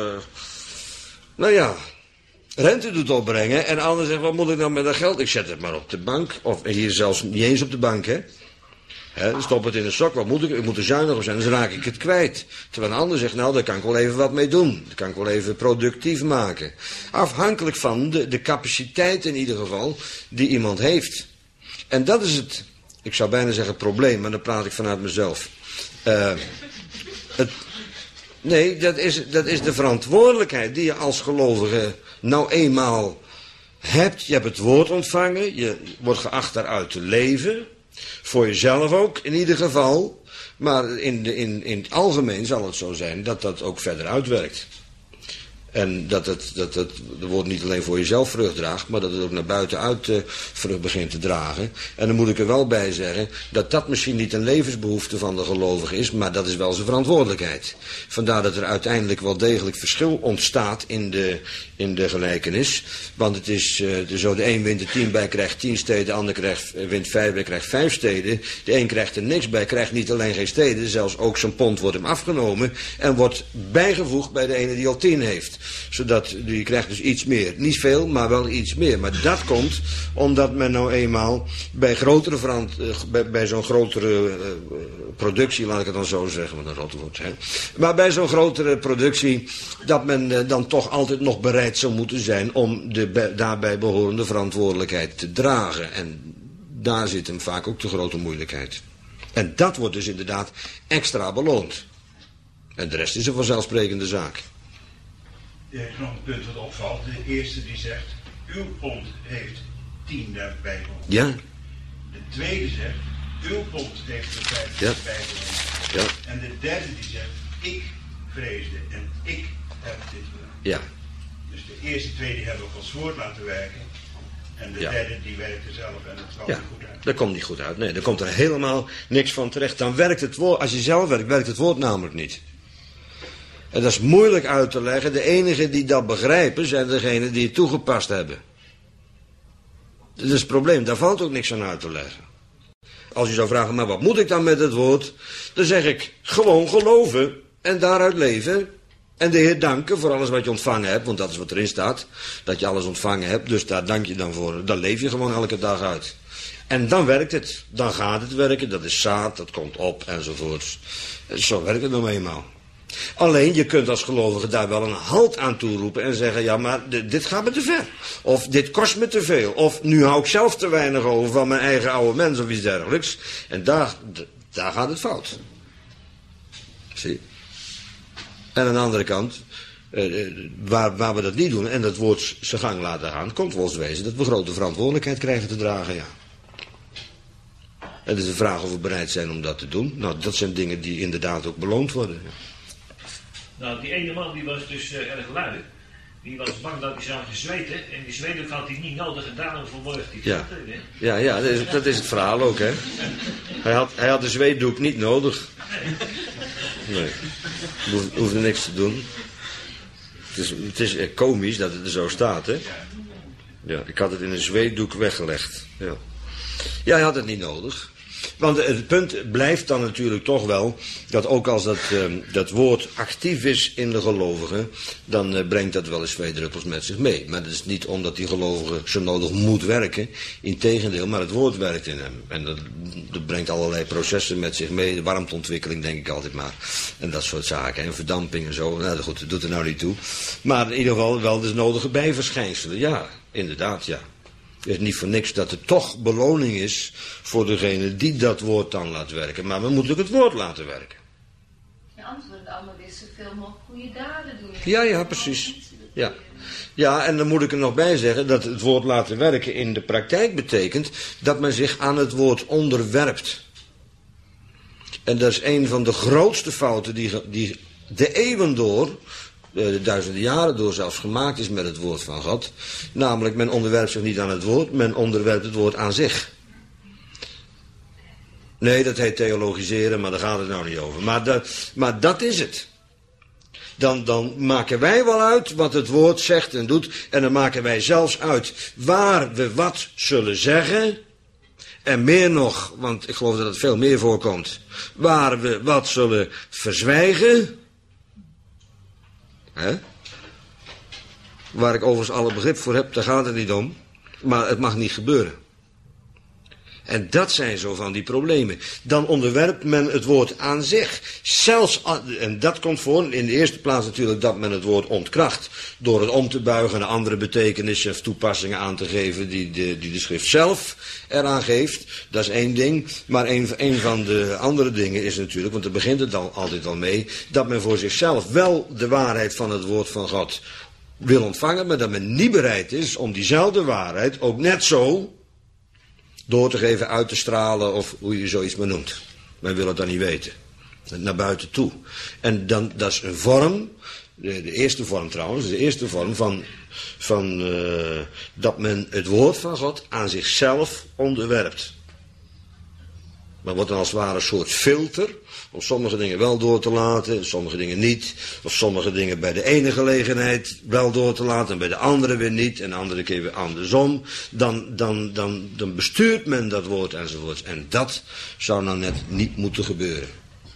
Speaker 1: rente doet opbrengen. En de ander zegt, wat moet ik nou met dat geld? Ik zet het maar op de bank. Of hier zelfs niet eens op de bank, stop het in een sok, wat moet ik? Ik moet er zuinig op zijn, dan raak ik het kwijt. Terwijl een ander zegt, nou, daar kan ik wel even wat mee doen. Dat kan ik wel even productief maken. Afhankelijk van de capaciteit in ieder geval, die iemand heeft. En dat is het, ik zou bijna zeggen probleem, maar dan praat ik vanuit mezelf. Dat is de verantwoordelijkheid die je als gelovige nou eenmaal hebt. Je hebt het woord ontvangen, je wordt geacht daaruit te leven. Voor jezelf ook, in ieder geval. Maar in het algemeen zal het zo zijn dat dat ook verder uitwerkt. En dat het woord niet alleen voor jezelf vrucht draagt, maar dat het ook naar buiten uit vrucht begint te dragen. En dan moet ik er wel bij zeggen dat dat misschien niet een levensbehoefte van de gelovige is, maar dat is wel zijn verantwoordelijkheid. Vandaar dat er uiteindelijk wel degelijk verschil ontstaat in de gelijkenis. Want het is zo, de een wint er 10 bij, krijgt 10 steden, de ander wint 5 bij, krijgt 5 steden. De een krijgt er niks bij, krijgt niet alleen geen steden, zelfs ook zijn pond wordt hem afgenomen en wordt bijgevoegd bij de ene die al 10 heeft. Zodat je krijgt dus iets meer. Niet veel, maar wel iets meer. Maar dat komt omdat men nou eenmaal bij zo'n grotere productie, laat ik het dan zo zeggen, wat een rot woord, maar bij zo'n grotere productie, dat men dan toch altijd nog bereid zou moeten zijn om de daarbij behorende verantwoordelijkheid te dragen. En daar zit hem vaak ook de grote moeilijkheid. En dat wordt dus inderdaad extra beloond. En de rest is een vanzelfsprekende zaak.
Speaker 5: Er is nog een punt wat opvalt. De eerste die zegt, uw pond heeft 10 daarbij gewonnen.
Speaker 1: Ja.
Speaker 5: De tweede zegt, uw pond heeft er 5 daarbij gewonnen.
Speaker 1: Ja.
Speaker 5: En de derde die zegt, ik vreesde en ik heb dit gedaan.
Speaker 1: Ja.
Speaker 5: Dus de eerste twee die hebben we als woord laten werken. En de derde die werkte zelf en dat kwam niet goed uit.
Speaker 1: Dat komt niet goed uit. Nee, daar komt er helemaal niks van terecht. Dan werkt het woord, als je zelf werkt, werkt het woord namelijk niet. En dat is moeilijk uit te leggen. De enigen die dat begrijpen zijn degenen die het toegepast hebben. Dat is het probleem, daar valt ook niks aan uit te leggen. Als je zou vragen, maar wat moet ik dan met het woord? Dan zeg ik, gewoon geloven en daaruit leven. En de Heer danken voor alles wat je ontvangen hebt, want dat is wat erin staat. Dat je alles ontvangen hebt, dus daar dank je dan voor. Dan leef je gewoon elke dag uit. En dan werkt het, dan gaat het werken, dat is zaad, dat komt op enzovoorts. Zo werkt het nou eenmaal. Alleen, je kunt als gelovige daar wel een halt aan toeroepen en zeggen, ja, maar dit gaat me te ver. Of dit kost me te veel. Of nu hou ik zelf te weinig over van mijn eigen oude mens of iets dergelijks. En daar gaat het fout. Zie. En aan de andere kant, waar we dat niet doen en dat woord zijn gang laten gaan, komt wel eens wezen dat we grote verantwoordelijkheid krijgen te dragen, ja. En het is de vraag of we bereid zijn om dat te doen. Nou, dat zijn dingen die inderdaad ook beloond worden. Ja.
Speaker 6: Nou, die ene man die was dus erg lui. Die was bang dat hij zou gezweten. En die zweetdoek had hij niet nodig gedaan om vanmorgen die
Speaker 1: Ja, dat is het verhaal ook, hè. Hij had de zweetdoek niet nodig. Nee. Hoefde niks te doen. Het is komisch dat het er zo staat, hè. Ja, ik had het in een zweetdoek weggelegd. Ja, hij had het niet nodig. Want het punt blijft dan natuurlijk toch wel dat ook als dat woord actief is in de gelovigen, dan brengt dat wel eens 2 druppels met zich mee. Maar dat is niet omdat die gelovige zo nodig moet werken, integendeel, maar het woord werkt in hem. En dat brengt allerlei processen met zich mee, de warmteontwikkeling denk ik altijd maar, en dat soort zaken, en verdamping en zo. Nou goed, dat doet er nou niet toe. Maar in ieder geval wel de nodige bijverschijnselen, ja, inderdaad, ja. Het is niet voor niks dat er toch beloning is voor degene die dat woord dan laat werken. Maar we moeten ook het woord laten werken.
Speaker 4: Ja, anders wordt het allemaal weer zoveel mogelijk goede daden doen.
Speaker 1: Ja, precies. Ja, en dan moet ik er nog bij zeggen dat het woord laten werken in de praktijk betekent dat men zich aan het woord onderwerpt. En dat is een van de grootste fouten die de eeuwen door, de duizenden jaren door zelfs gemaakt is met het woord van God. Namelijk, men onderwerpt zich niet aan het woord, men onderwerpt het woord aan zich. Nee, dat heet theologiseren, maar daar gaat het nou niet over. Maar dat is het. Dan maken wij wel uit wat het woord zegt en doet. En dan maken wij zelfs uit waar we wat zullen zeggen. En meer nog, want ik geloof dat het veel meer voorkomt. Waar we wat zullen verzwijgen. Hè? Waar ik overigens alle begrip voor heb, daar gaat het niet om. Maar het mag niet gebeuren. En dat zijn zo van die problemen. Dan onderwerpt men het woord aan zich. Zelfs, en dat komt voor, in de eerste plaats natuurlijk dat men het woord ontkracht. Door het om te buigen en andere betekenissen of toepassingen aan te geven die de schrift zelf eraan geeft. Dat is één ding. Maar een van de andere dingen is natuurlijk, want daar begint het altijd al mee, dat men voor zichzelf wel de waarheid van het woord van God wil ontvangen, maar dat men niet bereid is om diezelfde waarheid ook net zo door te geven, uit te stralen of hoe je zoiets maar noemt. Men wil het dan niet weten. Naar buiten toe. En dan, dat is een vorm, de eerste vorm trouwens, de eerste vorm van dat men het woord van God aan zichzelf onderwerpt. Maar wordt dan als het ware een soort filter om sommige dingen wel door te laten, sommige dingen niet. Of sommige dingen bij de ene gelegenheid wel door te laten en bij de andere weer niet. En de andere keer weer andersom. Dan bestuurt men dat woord enzovoort. En dat zou nou net niet moeten gebeuren.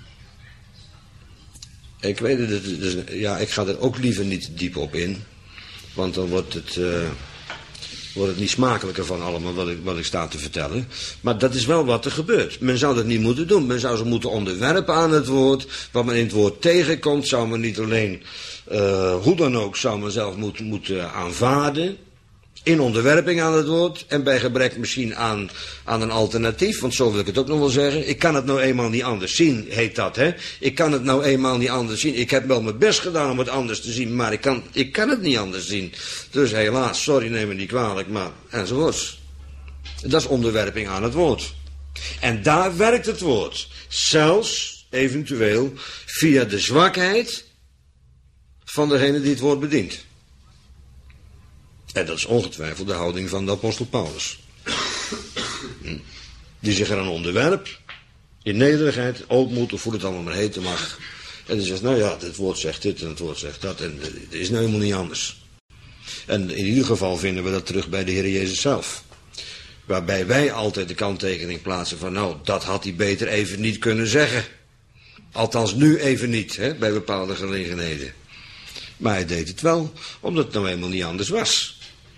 Speaker 1: Ik weet het, dus, ja, ik ga er ook liever niet diep op in. Want dan wordt het niet smakelijker van allemaal wat ik sta te vertellen. Maar dat is wel wat er gebeurt. Men zou dat niet moeten doen. Men zou ze moeten onderwerpen aan het woord. Wat men in het woord tegenkomt, zou men niet alleen, hoe dan ook, zou men zelf moeten aanvaarden. In onderwerping aan het woord. En bij gebrek misschien aan een alternatief. Want zo wil ik het ook nog wel zeggen. Ik kan het nou eenmaal niet anders zien, heet dat, hè. Ik kan het nou eenmaal niet anders zien. Ik heb wel mijn best gedaan om het anders te zien. Maar ik kan het niet anders zien. Dus helaas, sorry, neem me niet kwalijk. Maar enzovoorts. Dat is onderwerping aan het woord. En daar werkt het woord. Zelfs, eventueel, via de zwakheid van degene die het woord bedient. En dat is ongetwijfeld de houding van de apostel Paulus. Die zich eraan onderwerpt, in nederigheid, ootmoed, of hoe het allemaal maar heten mag. En die zegt, nou ja, het woord zegt dit en het woord zegt dat. En het is nou helemaal niet anders. En in ieder geval vinden we dat terug bij de Heer Jezus zelf. Waarbij wij altijd de kanttekening plaatsen van, nou, dat had hij beter even niet kunnen zeggen. Althans nu even niet, hè, bij bepaalde gelegenheden. Maar hij deed het wel, omdat het nou helemaal niet anders was.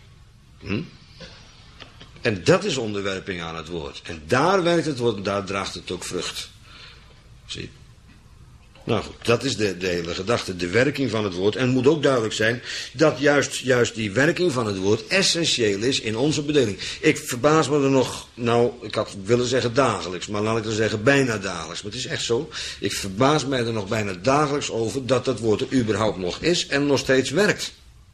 Speaker 1: En dat is onderwerping aan het woord. En daar werkt het woord en daar draagt het ook vrucht. Zie. Nou goed, dat is de hele gedachte, de werking van het woord. En het moet ook duidelijk zijn dat juist die werking van het woord essentieel is in onze bedeling. Ik verbaas me er nog, nou, ik had willen zeggen dagelijks, maar laat ik dan zeggen bijna dagelijks. Maar het is echt zo, ik verbaas mij er nog bijna dagelijks over dat dat woord er überhaupt nog is en nog steeds werkt.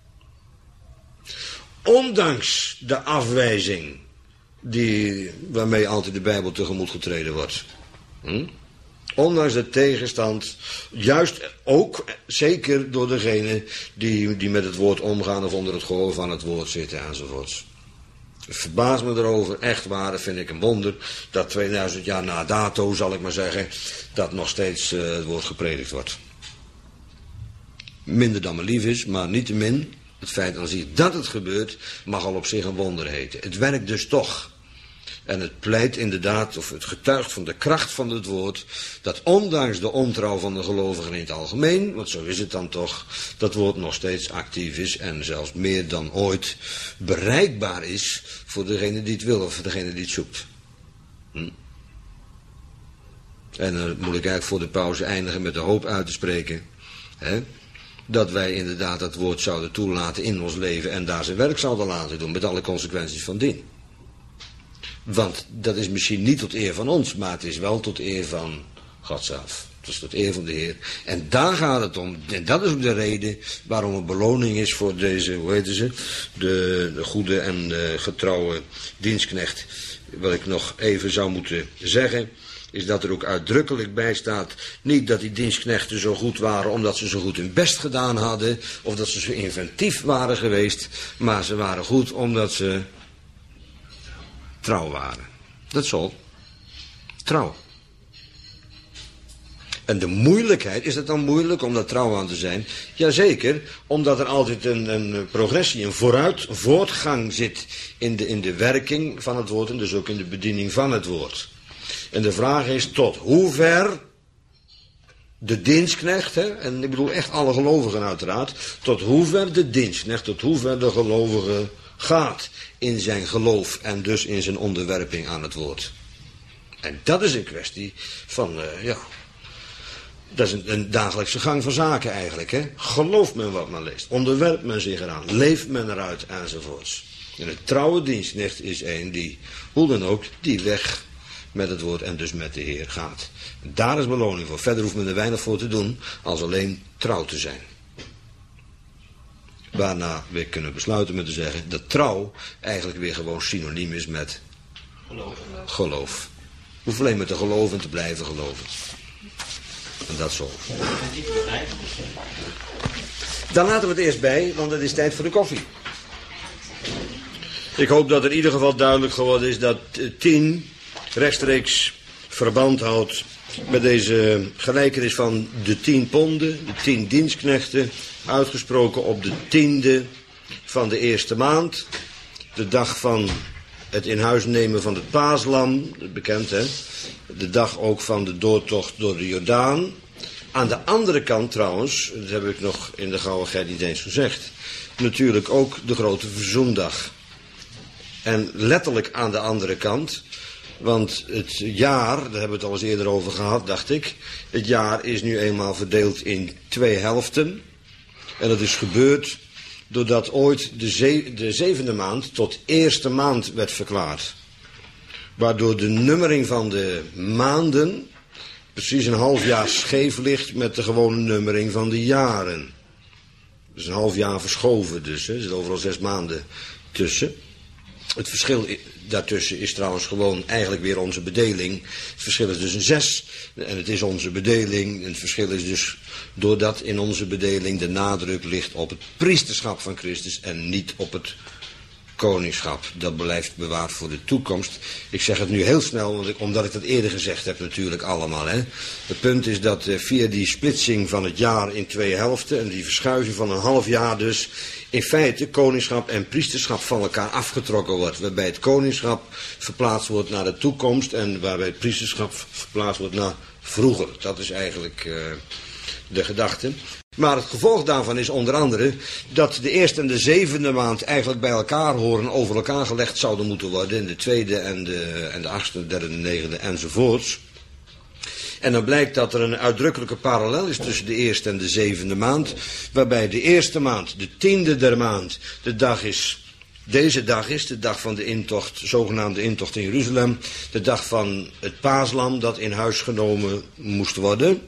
Speaker 1: Ondanks de afwijzing waarmee altijd de Bijbel tegemoet getreden wordt. Ondanks de tegenstand, juist ook zeker door degene die met het woord omgaan of onder het gehoor van het woord zitten enzovoorts. Ik verbaas me erover, echt waar, dat vind ik een wonder, dat 2000 jaar na dato, zal ik maar zeggen, dat nog steeds het woord gepredikt wordt. Minder dan me lief is, maar niettemin, het feit aan zich dat het gebeurt, mag al op zich een wonder heten. Het werkt dus toch. En het pleit inderdaad, of het getuigt van de kracht van het woord, dat ondanks de ontrouw van de gelovigen in het algemeen, want zo is het dan toch, dat woord nog steeds actief is en zelfs meer dan ooit bereikbaar is voor degene die het wil of voor degene die het zoekt. En dan moet ik eigenlijk voor de pauze eindigen met de hoop uit te spreken, dat wij inderdaad dat woord zouden toelaten in ons leven en daar zijn werk zouden laten doen, met alle consequenties van dien. Want dat is misschien niet tot eer van ons, maar het is wel tot eer van God zelf. Het is tot eer van de Heer. En daar gaat het om. En dat is ook de reden waarom een beloning is voor deze, hoe heten ze, de goede en getrouwe dienstknecht. Wat ik nog even zou moeten zeggen, is dat er ook uitdrukkelijk bij staat, niet dat die dienstknechten zo goed waren omdat ze zo goed hun best gedaan hadden, of dat ze zo inventief waren geweest, maar ze waren goed omdat ze trouw waren. Dat is al. Trouw. En de moeilijkheid, is het dan moeilijk om daar trouw aan te zijn? Jazeker, omdat er altijd een progressie, een voortgang zit in de werking van het woord en dus ook in de bediening van het woord. En de vraag is tot hoever de dienstknecht, en ik bedoel echt alle gelovigen uiteraard, tot hoever de dienstknecht, tot hoever de gelovige gaat in zijn geloof en dus in zijn onderwerping aan het woord. En dat is een kwestie van, dat is een dagelijkse gang van zaken eigenlijk. Gelooft men wat men leest, onderwerpt men zich eraan, leeft men eruit enzovoorts. En een trouwe dienstknecht is een die, hoe dan ook, die weg met het woord en dus met de Heer gaat. En daar is beloning voor. Verder hoeft men er weinig voor te doen als alleen trouw te zijn. Waarna we kunnen besluiten met te zeggen dat trouw eigenlijk weer gewoon synoniem is met geloof. We hoeven alleen maar te geloven en te blijven geloven. En dat zo. Dan laten we het eerst bij, want het is tijd voor de koffie. Ik hoop dat er in ieder geval duidelijk geworden is dat 10 rechtstreeks verband houdt met deze gelijkenis van de 10 ponden, de 10 dienstknechten, uitgesproken op de 10e van de eerste maand, de dag van het in huis nemen van het paaslam, bekend de dag ook van de doortocht door de Jordaan. Aan de andere kant trouwens, dat heb ik nog in de gauwigheid niet eens gezegd, natuurlijk ook de grote verzoendag. En letterlijk aan de andere kant, want het jaar, daar hebben we het al eens eerder over gehad, dacht ik. Het jaar is nu eenmaal verdeeld in 2 helften. En dat is gebeurd doordat ooit de 7e maand tot eerste maand werd verklaard. Waardoor de nummering van de maanden precies een half jaar scheef ligt met de gewone nummering van de jaren. Dus een half jaar verschoven dus. Er zitten overal 6 maanden tussen. Het verschil daartussen is trouwens gewoon eigenlijk weer onze bedeling. Het verschil is dus een 6 en het is onze bedeling. En het verschil is dus doordat in onze bedeling de nadruk ligt op het priesterschap van Christus en niet op het koningschap. Dat blijft bewaard voor de toekomst. Ik zeg het nu heel snel, omdat ik dat eerder gezegd heb natuurlijk allemaal. Het punt is dat via die splitsing van het jaar in 2 helften en die verschuiving van een half jaar dus in feite koningschap en priesterschap van elkaar afgetrokken wordt. Waarbij het koningschap verplaatst wordt naar de toekomst en waarbij het priesterschap verplaatst wordt naar vroeger. Dat is eigenlijk de gedachte. Maar het gevolg daarvan is onder andere dat de eerste en de 7e maand eigenlijk bij elkaar horen, over elkaar gelegd zouden moeten worden. In de 2e en de 8e, 3e, 9e enzovoorts. En dan blijkt dat er een uitdrukkelijke parallel is tussen de eerste en de 7e maand. Waarbij de eerste maand, de 10e der maand, deze dag is de dag van de intocht, zogenaamde intocht in Jeruzalem. De dag van het paaslam dat in huis genomen moest worden.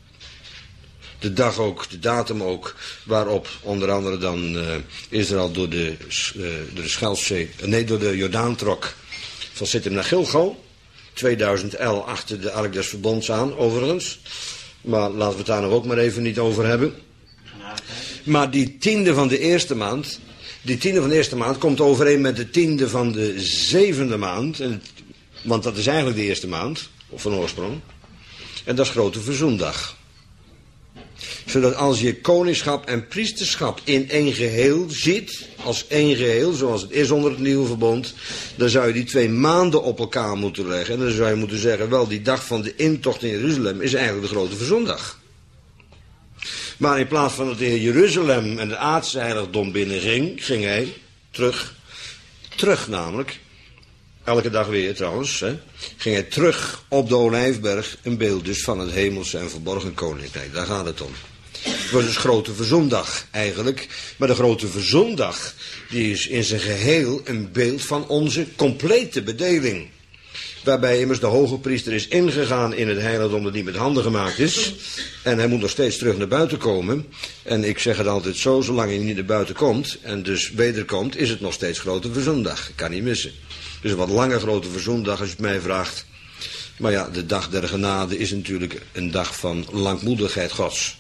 Speaker 1: De dag ook, de datum ook, waarop onder andere dan Israël door de Jordaan trok. Van Sittim naar Gilgal. 2000 el achter de Ark des Verbonds aan, overigens. Maar laten we het daar nog ook maar even niet over hebben. Maar die 10e van de eerste maand, komt overeen met de 10e van de 7e maand. Want dat is eigenlijk de eerste maand, van oorsprong. En dat is Grote Verzoendag. Zodat als je koningschap en priesterschap in één geheel ziet, als één geheel, zoals het is onder het nieuwe verbond, dan zou je die 2 maanden op elkaar moeten leggen. En dan zou je moeten zeggen, wel, die dag van de intocht in Jeruzalem is eigenlijk de grote verzondag. Maar in plaats van dat hij Jeruzalem en de aardse heiligdom binnenging, ging hij terug namelijk, elke dag weer trouwens, ging hij terug op de Olijfberg, een beeld dus van het hemelse en verborgen koninkrijk. Daar gaat het om. Het was dus grote verzondag eigenlijk, maar de grote verzondag, die is in zijn geheel een beeld van onze complete bedeling. Waarbij immers de hoge priester is ingegaan in het heiligdom dat niet met handen gemaakt is. En hij moet nog steeds terug naar buiten komen. En ik zeg het altijd zo, zolang hij niet naar buiten komt en dus wederkomt, is het nog steeds grote verzondag. Kan niet missen. Dus een wat lange grote verzoendag als je het mij vraagt. Maar ja, de dag der genade is natuurlijk een dag van langmoedigheid Gods.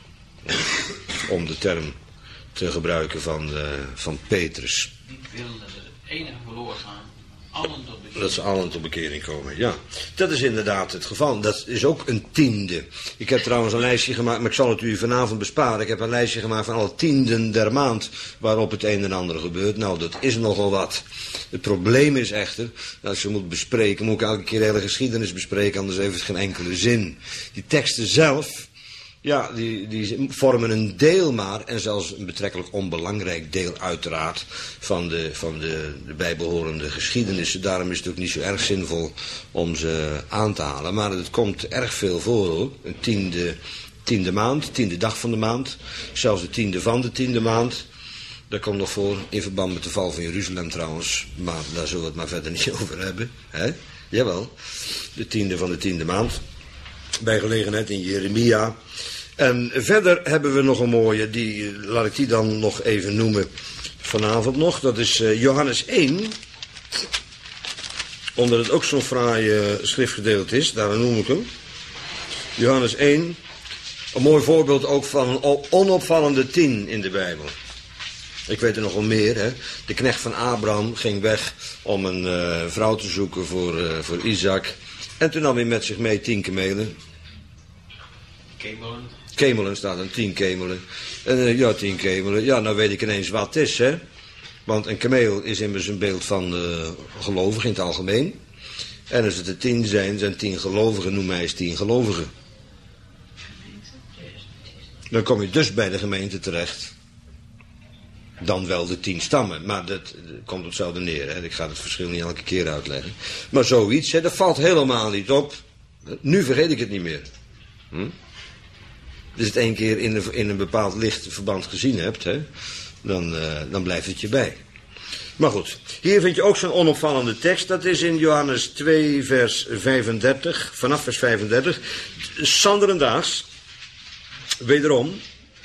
Speaker 1: Om de term te gebruiken van Petrus.
Speaker 3: Niet willen dat het enige verloren gaan, allen tot bekering.
Speaker 1: Dat ze allen tot bekering komen, ja. Dat is inderdaad het geval. Dat is ook een tiende. Ik heb trouwens een lijstje gemaakt, maar ik zal het u vanavond besparen. Ik heb een lijstje gemaakt van alle tienden der maand waarop het een en ander gebeurt. Nou, dat is nogal wat. Het probleem is echter, als je moet bespreken, moet ik elke keer de hele geschiedenis bespreken, anders heeft het geen enkele zin. Die teksten zelf, ja, die vormen een deel maar, en zelfs een betrekkelijk onbelangrijk deel uiteraard, van de bijbehorende geschiedenissen. Daarom is het ook niet zo erg zinvol om ze aan te halen. Maar het komt erg veel voor hoor. Een tiende maand, 10e dag van de maand, zelfs de 10e van de 10e maand. Dat komt nog voor in verband met de val van Jeruzalem trouwens, maar daar zullen we het maar verder niet over hebben. Hè? Jawel, de 10e van de 10e maand, bij gelegenheid in Jeremia. En verder hebben we nog een mooie, laat ik die dan nog even noemen vanavond nog. Dat is Johannes 1, omdat het ook zo'n fraai schriftgedeelte is, daarom noem ik hem. Johannes 1, een mooi voorbeeld ook van een onopvallende 10 in de Bijbel. Ik weet er nog wel meer, hè. De knecht van Abraham ging weg om een vrouw te zoeken voor Isaac. En toen nam hij met zich mee 10 kamelen. Kemelen staat er, 10 kemelen. En ja, 10 kemelen. Ja, nou weet ik ineens wat het is, hè. Want een kameel is immers een beeld van gelovigen in het algemeen. En als het er 10 zijn 10 gelovigen, noem mij eens 10 gelovigen. Dan kom je dus bij de gemeente terecht. Dan wel de 10 stammen, maar dat komt op hetzelfde neer. Hè. Ik ga het verschil niet elke keer uitleggen. Maar zoiets, hè, dat valt helemaal niet op. Nu vergeet ik het niet meer. Als je het 1 keer in een bepaald lichtverband gezien hebt, hè, dan blijft het je bij. Maar goed, hier vind je ook zo'n onopvallende tekst. Dat is in Johannes 2 vers 35, vanaf vers 35. Sanderendaags, wederom.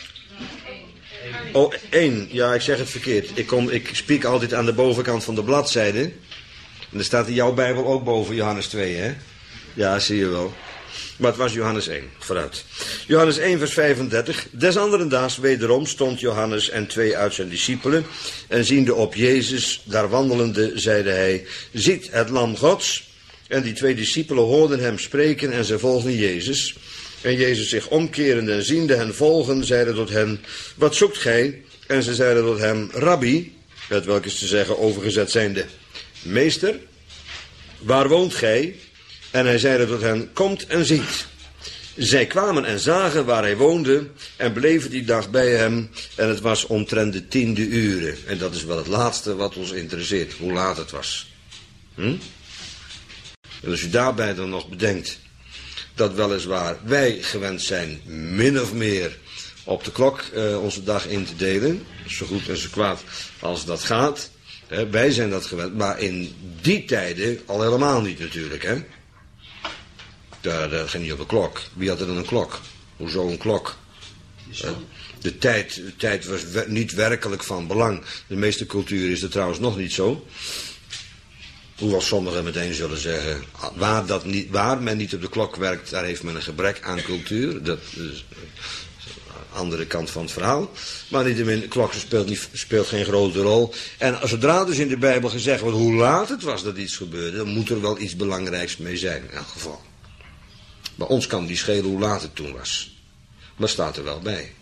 Speaker 1: Oh, 1. Ja, ik zeg het verkeerd. Ik spiek altijd aan de bovenkant van de bladzijde. En er staat in jouw Bijbel ook boven Johannes 2, hè? Ja, zie je wel. Maar het was Johannes 1, vooruit. Johannes 1 vers 35. Des anderendaags wederom stond Johannes en 2 uit zijn discipelen. En ziende op Jezus, daar wandelende, zeide hij, ziet het lam Gods. En die 2 discipelen hoorden hem spreken en zij volgden Jezus. En Jezus zich omkerende en ziende hen volgen, zeide tot hen, wat zoekt gij? En ze zeiden tot hem, Rabbi, met welke is te zeggen overgezet zijnde, meester, waar woont gij? En hij zeide tot hen, komt en ziet. Zij kwamen en zagen waar hij woonde en bleven die dag bij hem. En het was omtrent de 10e uren. En dat is wel het laatste wat ons interesseert, hoe laat het was. En als u daarbij dan nog bedenkt dat weliswaar wij gewend zijn min of meer op de klok onze dag in te delen. Zo goed en zo kwaad als dat gaat. Wij zijn dat gewend, maar in die tijden al helemaal niet natuurlijk. Hè? Daar ging niet op de klok. Wie had er dan een klok? Hoezo een klok? De tijd was niet werkelijk van belang. De meeste cultuur is er trouwens nog niet zo. Hoewel sommigen meteen zullen zeggen, waar men niet op de klok werkt, daar heeft men een gebrek aan cultuur. Dat is de andere kant van het verhaal. Maar niettemin, de klok speelt geen grote rol. En zodra dus in de Bijbel gezegd wordt hoe laat het was dat iets gebeurde, dan moet er wel iets belangrijks mee zijn in elk geval. Bij ons kan die schelen hoe laat het toen was. Maar staat er wel bij.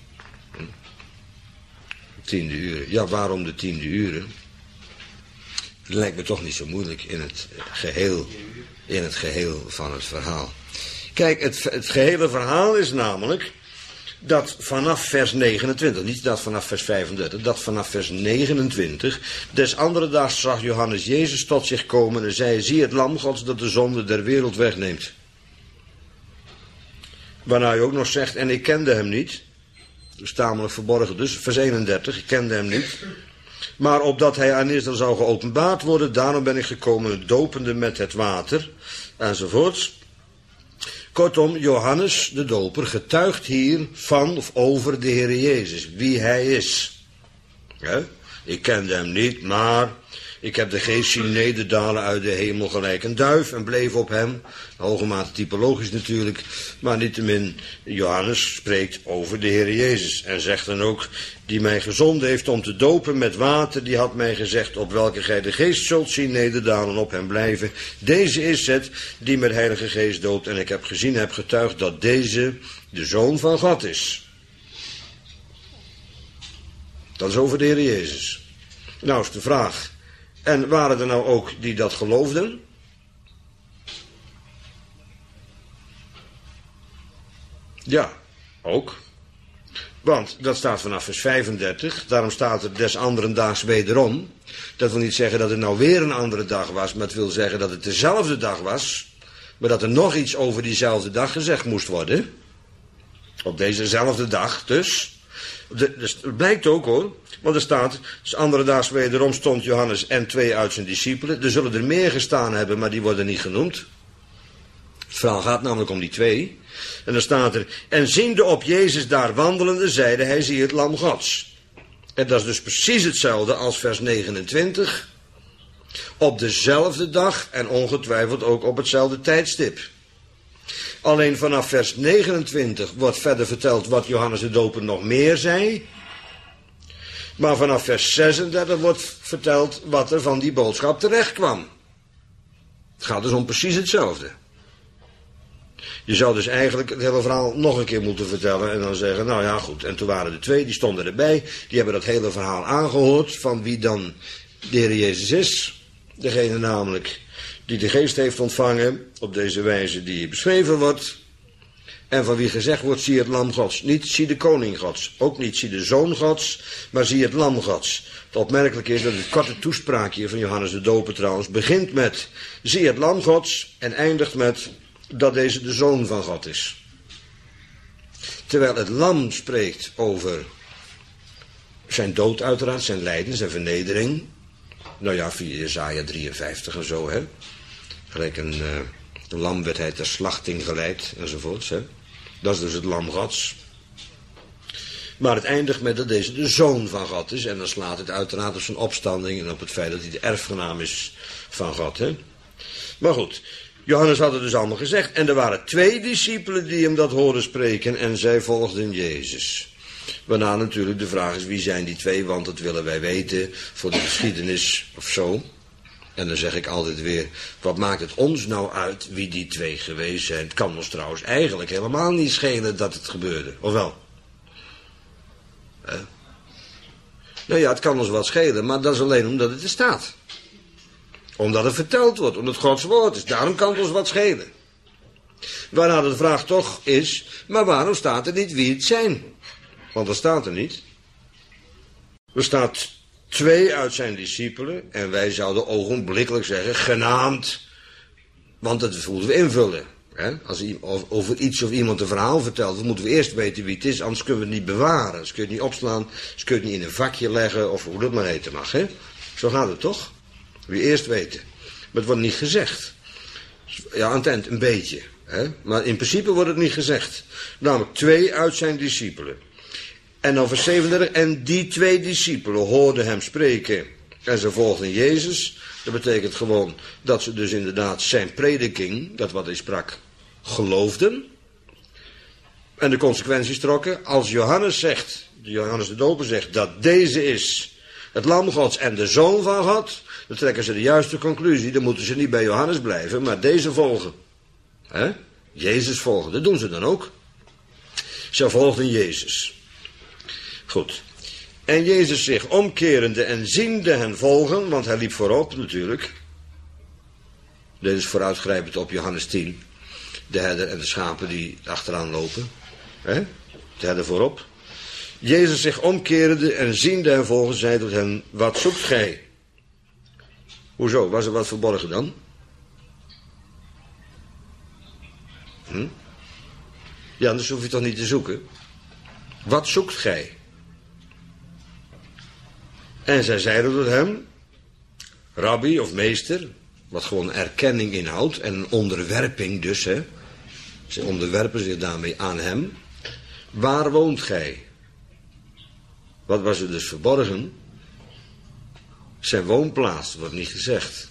Speaker 1: 10e uren. Ja, waarom de 10e uren? Het lijkt me toch niet zo moeilijk in het geheel van het verhaal. Kijk, het gehele verhaal is namelijk dat vanaf vers 29, niet dat vanaf vers 35, dat vanaf vers 29, des andere daags zag Johannes Jezus tot zich komen en zei, zie het lam Gods dat de zonde der wereld wegneemt. Waarna hij ook nog zegt, en ik kende hem niet. Dus tamelijk verborgen dus, vers 31, ik kende hem niet. Maar opdat hij aan Israël zou geopenbaard worden, daarom ben ik gekomen, dopende met het water, enzovoorts. Kortom, Johannes de Doper getuigt hier van of over de Heer Jezus, wie hij is. Ja? Ik kende hem niet, maar ik heb de geest zien nederdalen uit de hemel gelijk een duif en bleef op hem. Hoge mate typologisch natuurlijk, maar niettemin, Johannes spreekt over de Heer Jezus en zegt dan ook, die mij gezonden heeft om te dopen met water, die had mij gezegd, op welke gij de geest zult zien nederdalen en op hem blijven. Deze is het die met heilige geest doopt en ik heb gezien, heb getuigd dat deze de Zoon van God is. Dat is over de Heer Jezus. Nou is de vraag, en waren er nou ook die dat geloofden? Ja, ook. Want dat staat vanaf vers 35, daarom staat er des anderen daags wederom. Dat wil niet zeggen dat het nou weer een andere dag was, maar het wil zeggen dat het dezelfde dag was, maar dat er nog iets over diezelfde dag gezegd moest worden. Op dezezelfde dag dus. Dus het blijkt ook hoor, want er staat, dus andere daags wederom stond Johannes en 2 uit zijn discipelen. Er zullen er meer gestaan hebben, maar die worden niet genoemd. Het verhaal gaat namelijk om die 2. En dan staat er, en ziende op Jezus daar wandelende, zeide hij, zie het lam Gods. En dat is dus precies hetzelfde als vers 29. Op dezelfde dag en ongetwijfeld ook op hetzelfde tijdstip. Alleen vanaf vers 29 wordt verder verteld wat Johannes de Doper nog meer zei. Maar vanaf vers 36 wordt verteld wat er van die boodschap terecht kwam. Het gaat dus om precies hetzelfde. Je zou dus eigenlijk het hele verhaal nog een keer moeten vertellen en dan zeggen, nou ja goed. En toen waren er 2, die stonden erbij, die hebben dat hele verhaal aangehoord van wie dan de Heer Jezus is. Degene namelijk die de geest heeft ontvangen op deze wijze die hier beschreven wordt. En van wie gezegd wordt, zie het lam Gods. Niet zie de koning Gods, ook niet zie de zoon Gods, maar zie het lam Gods. Het opmerkelijke is dat het korte toespraakje van Johannes de Doper trouwens begint met, zie het lam Gods en eindigt met dat deze de zoon van God is. Terwijl het lam spreekt over zijn dood uiteraard, zijn lijden, zijn vernedering. Nou ja, via Jesaja 53 en zo, hè. Gelijk een lam werd hij ter slachting geleid, enzovoorts, hè. Dat is dus het lam Gods. Maar het eindigt met dat deze de zoon van God is. En dan slaat het uiteraard op zijn opstanding en op het feit dat hij de erfgenaam is van God, hè. Maar goed, Johannes had het dus allemaal gezegd. En er waren 2 discipelen die hem dat hoorden spreken en zij volgden Jezus. Waarna natuurlijk de vraag is, wie zijn die 2? Want dat willen wij weten voor de geschiedenis of zo. En dan zeg ik altijd weer, wat maakt het ons nou uit wie die 2 geweest zijn? Het kan ons trouwens eigenlijk helemaal niet schelen dat het gebeurde, of wel? Nou ja, het kan ons wat schelen, maar dat is alleen omdat het er staat. Omdat het verteld wordt, omdat het Gods woord is. Daarom kan het ons wat schelen. Waarna de vraag toch is, maar waarom staat er niet wie het zijn? Want dat staat er niet. Er staat 2 uit zijn discipelen en wij zouden ogenblikkelijk zeggen, genaamd. Want dat moeten we invullen. Als over iets of iemand een verhaal vertelt, dan moeten we eerst weten wie het is, anders kunnen we het niet bewaren. Anders kun je het niet opslaan, anders kun je het niet in een vakje leggen, of hoe dat maar heten mag. Hè? Zo gaat het toch? Wie eerst weten. Maar het wordt niet gezegd. Ja, aan het eind een beetje. Hè? Maar in principe wordt het niet gezegd. Namelijk 2 uit zijn discipelen. En dan vers 37. En die 2 discipelen hoorden hem spreken. En ze volgden Jezus. Dat betekent gewoon dat ze dus inderdaad zijn prediking, dat wat hij sprak, geloofden. En de consequenties trokken. Als Johannes zegt, Johannes de Doper zegt, dat deze is het lam Gods en de zoon van God, dan trekken ze de juiste conclusie. Dan moeten ze niet bij Johannes blijven, maar deze volgen. Jezus volgen, dat doen ze dan ook. Zij volgden Jezus. Goed. En Jezus zich omkerende en ziende hen volgen, want hij liep voorop natuurlijk. Dit is vooruitgrijpend op Johannes 10. De herder en de schapen die achteraan lopen. De herder voorop. Jezus zich omkerende en ziende hen volgen, zei tot hen, wat zoekt gij? Hoezo? Was er wat verborgen dan? Ja, anders hoef je toch niet te zoeken. Wat zoekt gij? En zij zeiden tot hem, rabbi of meester, wat gewoon erkenning inhoudt en een onderwerping dus, hè. Ze onderwerpen zich daarmee aan hem. Waar woont gij? Wat was er dus verborgen? Zijn woonplaats, wordt niet gezegd.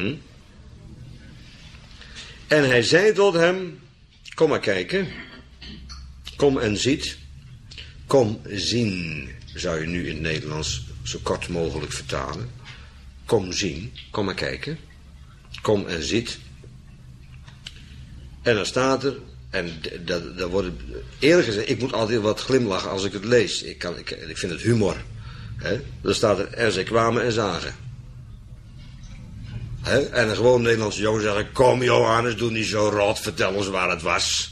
Speaker 1: En hij zei tot hem, kom maar kijken. Kom en ziet. Kom zien, zou je nu in het Nederlands zo kort mogelijk vertalen. Kom zien, kom maar kijken. Kom en ziet. En dan staat er, en dat wordt eerlijk gezegd, ik moet altijd wat glimlachen als ik het lees. Ik vind het humor. Dan staat er, en zij kwamen en zagen. En een gewoon Nederlandse jongen zeggen, kom Johannes, doe niet zo rot, vertel ons waar het was.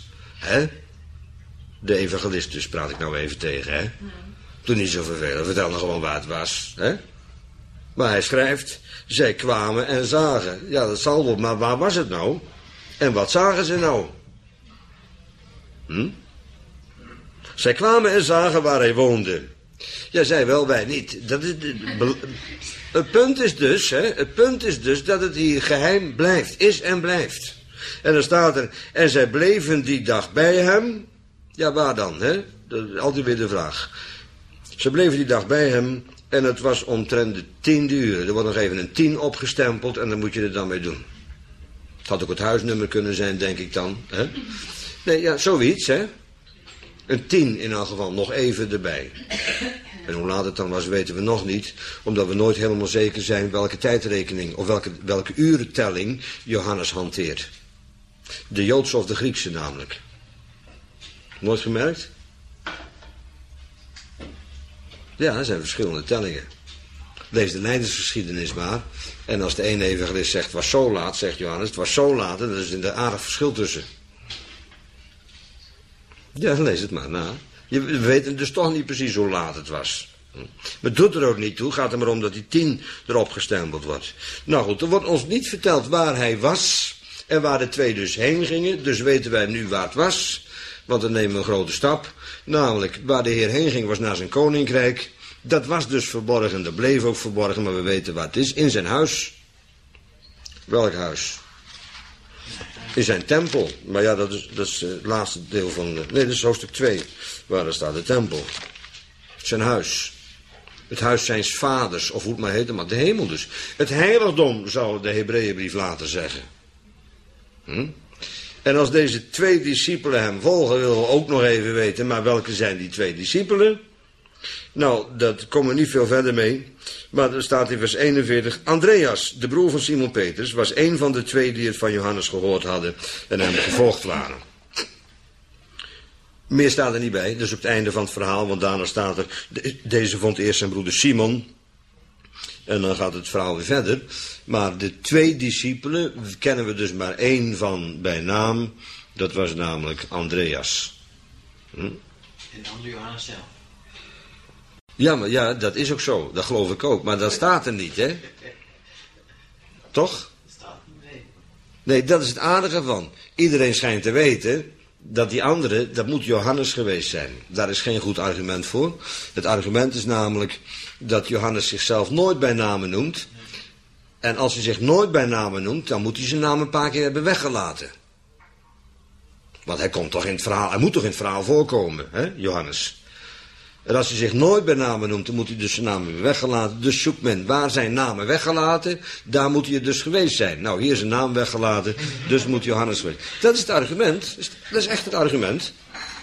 Speaker 1: De evangelist dus praat ik nou even tegen. Doe niet zo vervelend, vertel nou gewoon waar het was. Maar hij schrijft, zij kwamen en zagen. Ja, dat zal wel, maar waar was het nou? En wat zagen ze nou? Zij kwamen en zagen waar hij woonde. Ja, zij wel, wij niet. Dat is het punt is dus dat het hier geheim blijft, is en blijft. En dan staat er, en zij bleven die dag bij hem. Ja, waar dan, hè? Dat is altijd weer de vraag. Ze bleven die dag bij hem en het was omtrent de 10 uur. Er wordt nog even een 10 opgestempeld en dan moet je er dan mee doen. Het had ook het huisnummer kunnen zijn, denk ik dan. Hè? Nee, ja, zoiets, hè. Een 10 in elk geval, nog even erbij. En hoe laat het dan was, weten we nog niet. Omdat we nooit helemaal zeker zijn welke tijdrekening of welke urentelling Johannes hanteert. De Joodse of de Griekse namelijk. Nooit gemerkt? Ja, er zijn verschillende tellingen. Lees de lijdensgeschiedenis maar. En als de ene evangelist zegt, het was zo laat, zegt Johannes, het was zo laat. En er is een aardig verschil tussen. Ja, lees het maar na. We weten dus toch niet precies hoe laat het was. Maar het doet er ook niet toe. Het gaat er maar om dat die 10 erop gestempeld wordt. Nou goed, er wordt ons niet verteld waar hij was. En waar de 2 dus heen gingen. Dus weten wij nu waar het was. Want dan nemen we een grote stap. Namelijk, waar de Heer heen ging was naar zijn koninkrijk. Dat was dus verborgen. Dat bleef ook verborgen. Maar we weten waar het is. In zijn huis. Welk huis? In zijn tempel. Maar ja, dat is het laatste deel van... Nee, dat is hoofdstuk 2. Waar daar staat de tempel. Zijn huis. Het huis zijns vaders. Of hoe het maar heet, maar de hemel dus. Het heiligdom, zou de Hebreeënbrief later zeggen. En als deze 2 discipelen hem volgen, willen we ook nog even weten. Maar welke zijn die 2 discipelen? Nou, dat komen we niet veel verder mee. Maar er staat in vers 41... Andreas, de broer van Simon Petrus, was een van de 2 die het van Johannes gehoord hadden en hem gevolgd waren. Meer staat er niet bij, dat is ook het einde van het verhaal, want daarna staat er... Deze vond eerst zijn broeder Simon. En dan gaat het verhaal weer verder. Maar de 2 discipelen kennen we dus maar 1 van bij naam. Dat was namelijk Andreas.
Speaker 2: En de andere Johannes zelf.
Speaker 1: Ja, maar ja, dat is ook zo. Dat geloof ik ook. Maar dat staat er niet, hè? Toch? Nee, dat is het aardige van. Iedereen schijnt te weten dat die andere, dat moet Johannes geweest zijn. Daar is geen goed argument voor. Het argument is namelijk dat Johannes zichzelf nooit bij namen noemt. En als hij zich nooit bij namen noemt, dan moet hij zijn naam een paar keer hebben weggelaten. Want hij komt toch in het verhaal, hij moet toch in het verhaal voorkomen, hè, Johannes. En als hij zich nooit bij namen noemt, dan moet hij dus zijn naam hebben weggelaten. Dus zoekt men waar zijn namen weggelaten, daar moet hij dus geweest zijn. Nou, hier is een naam weggelaten, dus moet Johannes geweest. Dat is het argument, dat is echt het argument.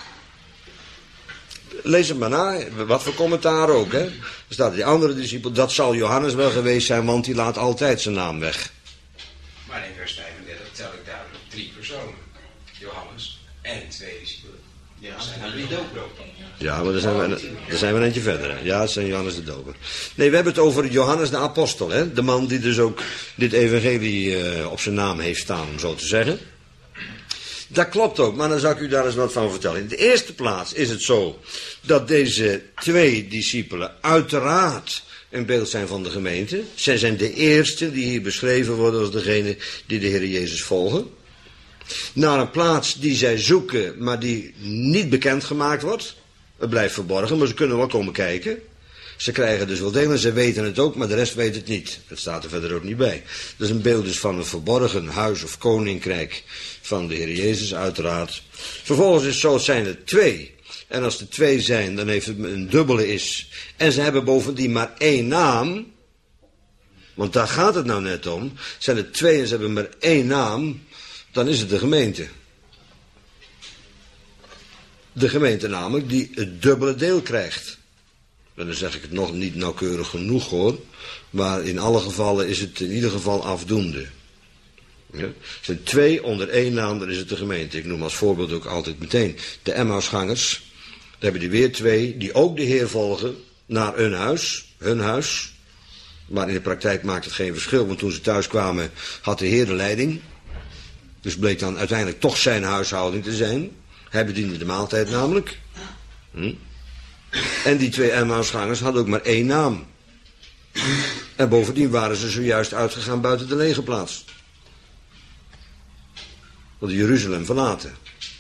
Speaker 1: Lees het maar na, wat voor commentaar ook, hè. Er staat die andere discipel, dat zal Johannes wel geweest zijn, want die laat altijd zijn naam weg.
Speaker 3: Maar in vers 35 tel ik duidelijk 3 personen. Johannes en 2 discipelen.
Speaker 2: Ja, die doopdoop.
Speaker 1: Ja, maar daar zijn we een eentje verder. Hè? Ja, het zijn Johannes de Doper. Nee, we hebben het over Johannes de Apostel. Hè? De man die dus ook dit evangelie op zijn naam heeft staan, om zo te zeggen. Dat klopt ook, maar dan zal ik u daar eens wat van vertellen. In de eerste plaats is het zo dat deze 2 discipelen uiteraard een beeld zijn van de gemeente. Zij zijn de eerste die hier beschreven worden als degene die de Heer Jezus volgen. Naar een plaats die zij zoeken, maar die niet bekendgemaakt wordt. Het blijft verborgen, maar ze kunnen wel komen kijken. Ze krijgen dus wel delen, ze weten het ook, maar de rest weet het niet. Het staat er verder ook niet bij. Dat is een beeld dus van een verborgen huis of koninkrijk van de Heer Jezus, uiteraard. Vervolgens is het zo, het zijn er 2. En als er 2 zijn, dan heeft het een dubbele is. En ze hebben bovendien maar 1 naam. Want daar gaat het nou net om. Zijn er 2 en ze hebben maar 1 naam, dan is het de gemeente. De gemeente namelijk die het dubbele deel krijgt. En dan zeg ik het nog niet nauwkeurig genoeg hoor. Maar in alle gevallen is het in ieder geval afdoende. Ja? Er zijn 2 onder 1 naam, dan is het de gemeente. Ik noem als voorbeeld ook altijd meteen de Emmausgangers. Daar hebben die weer 2 die ook de Heer volgen naar hun huis. Maar in de praktijk maakt het geen verschil, want toen ze thuis kwamen had de Heer de leiding. Dus bleek dan uiteindelijk toch zijn huishouding te zijn. Hij bediende de maaltijd namelijk. En die 2 Emmausgangers hadden ook maar 1 naam. En bovendien waren ze zojuist uitgegaan buiten de legerplaats. Want Jeruzalem verlaten.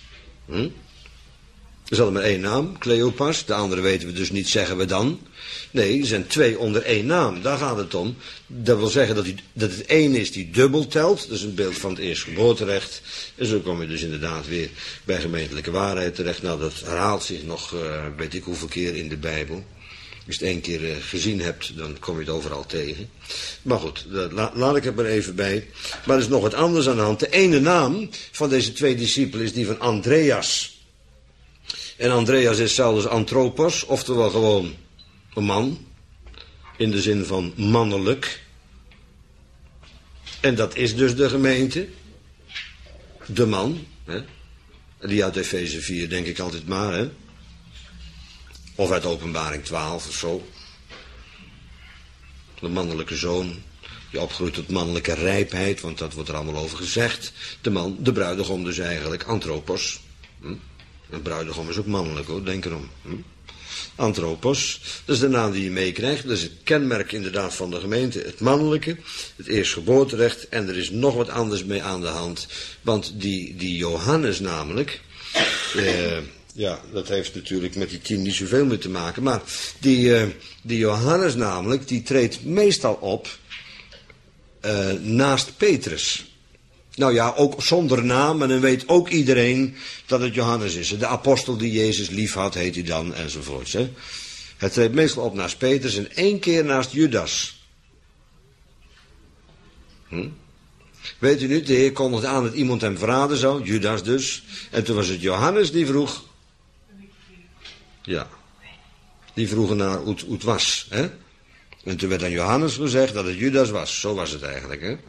Speaker 1: Ze hadden maar 1 naam, Cleopas. De andere weten we dus niet, zeggen we dan. Nee, er zijn 2 onder 1 naam. Daar gaat het om. Dat wil zeggen dat het 1 is die dubbel telt. Dat is een beeld van het eerstgeboorterecht. En zo kom je dus inderdaad weer bij gemeentelijke waarheid terecht. Nou, dat herhaalt zich nog, weet ik hoeveel keer in de Bijbel. Als je het 1 keer gezien hebt, dan kom je het overal tegen. Maar goed, laat ik het maar even bij. Maar er is nog wat anders aan de hand. De ene naam van deze 2 discipelen is die van Andreas. En Andreas is zelfs Antropos, oftewel gewoon een man. In de zin van mannelijk. En dat is dus de gemeente. De man. Hè? Die uit Efeze 4 denk ik altijd maar. Hè? Of uit Openbaring 12 of zo. De mannelijke zoon. Die opgroeit tot mannelijke rijpheid. Want dat wordt er allemaal over gezegd. De man, de bruidegom dus eigenlijk. Antropos. Een bruidegom is ook mannelijk hoor, denk erom. Antropos, dat is de naam die je meekrijgt. Dat is het kenmerk inderdaad van de gemeente. Het mannelijke, het eerstgeboorterecht. En er is nog wat anders mee aan de hand. Want die Johannes namelijk... ja, dat heeft natuurlijk met die 10 niet zoveel mee te maken. Maar die Johannes namelijk, die treedt meestal op naast Petrus. Nou ja, ook zonder naam, en dan weet ook iedereen dat het Johannes is. De apostel die Jezus lief had, heet hij dan, enzovoorts. Hè. Hij treedt meestal op naast Petrus en 1 keer naast Judas. Weet u niet, de Heer kondigde aan dat iemand hem verraden zou, Judas dus. En toen was het Johannes die vroeg. Ja, die vroeg naar hoe het was. Hè. En toen werd aan Johannes gezegd dat het Judas was. Zo was het eigenlijk, hè.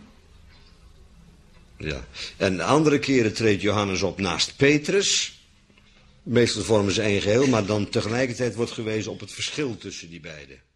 Speaker 1: Ja. En de andere keren treedt Johannes op naast Petrus. Meestal vormen ze 1 geheel, maar dan tegelijkertijd wordt gewezen op het verschil tussen die beiden.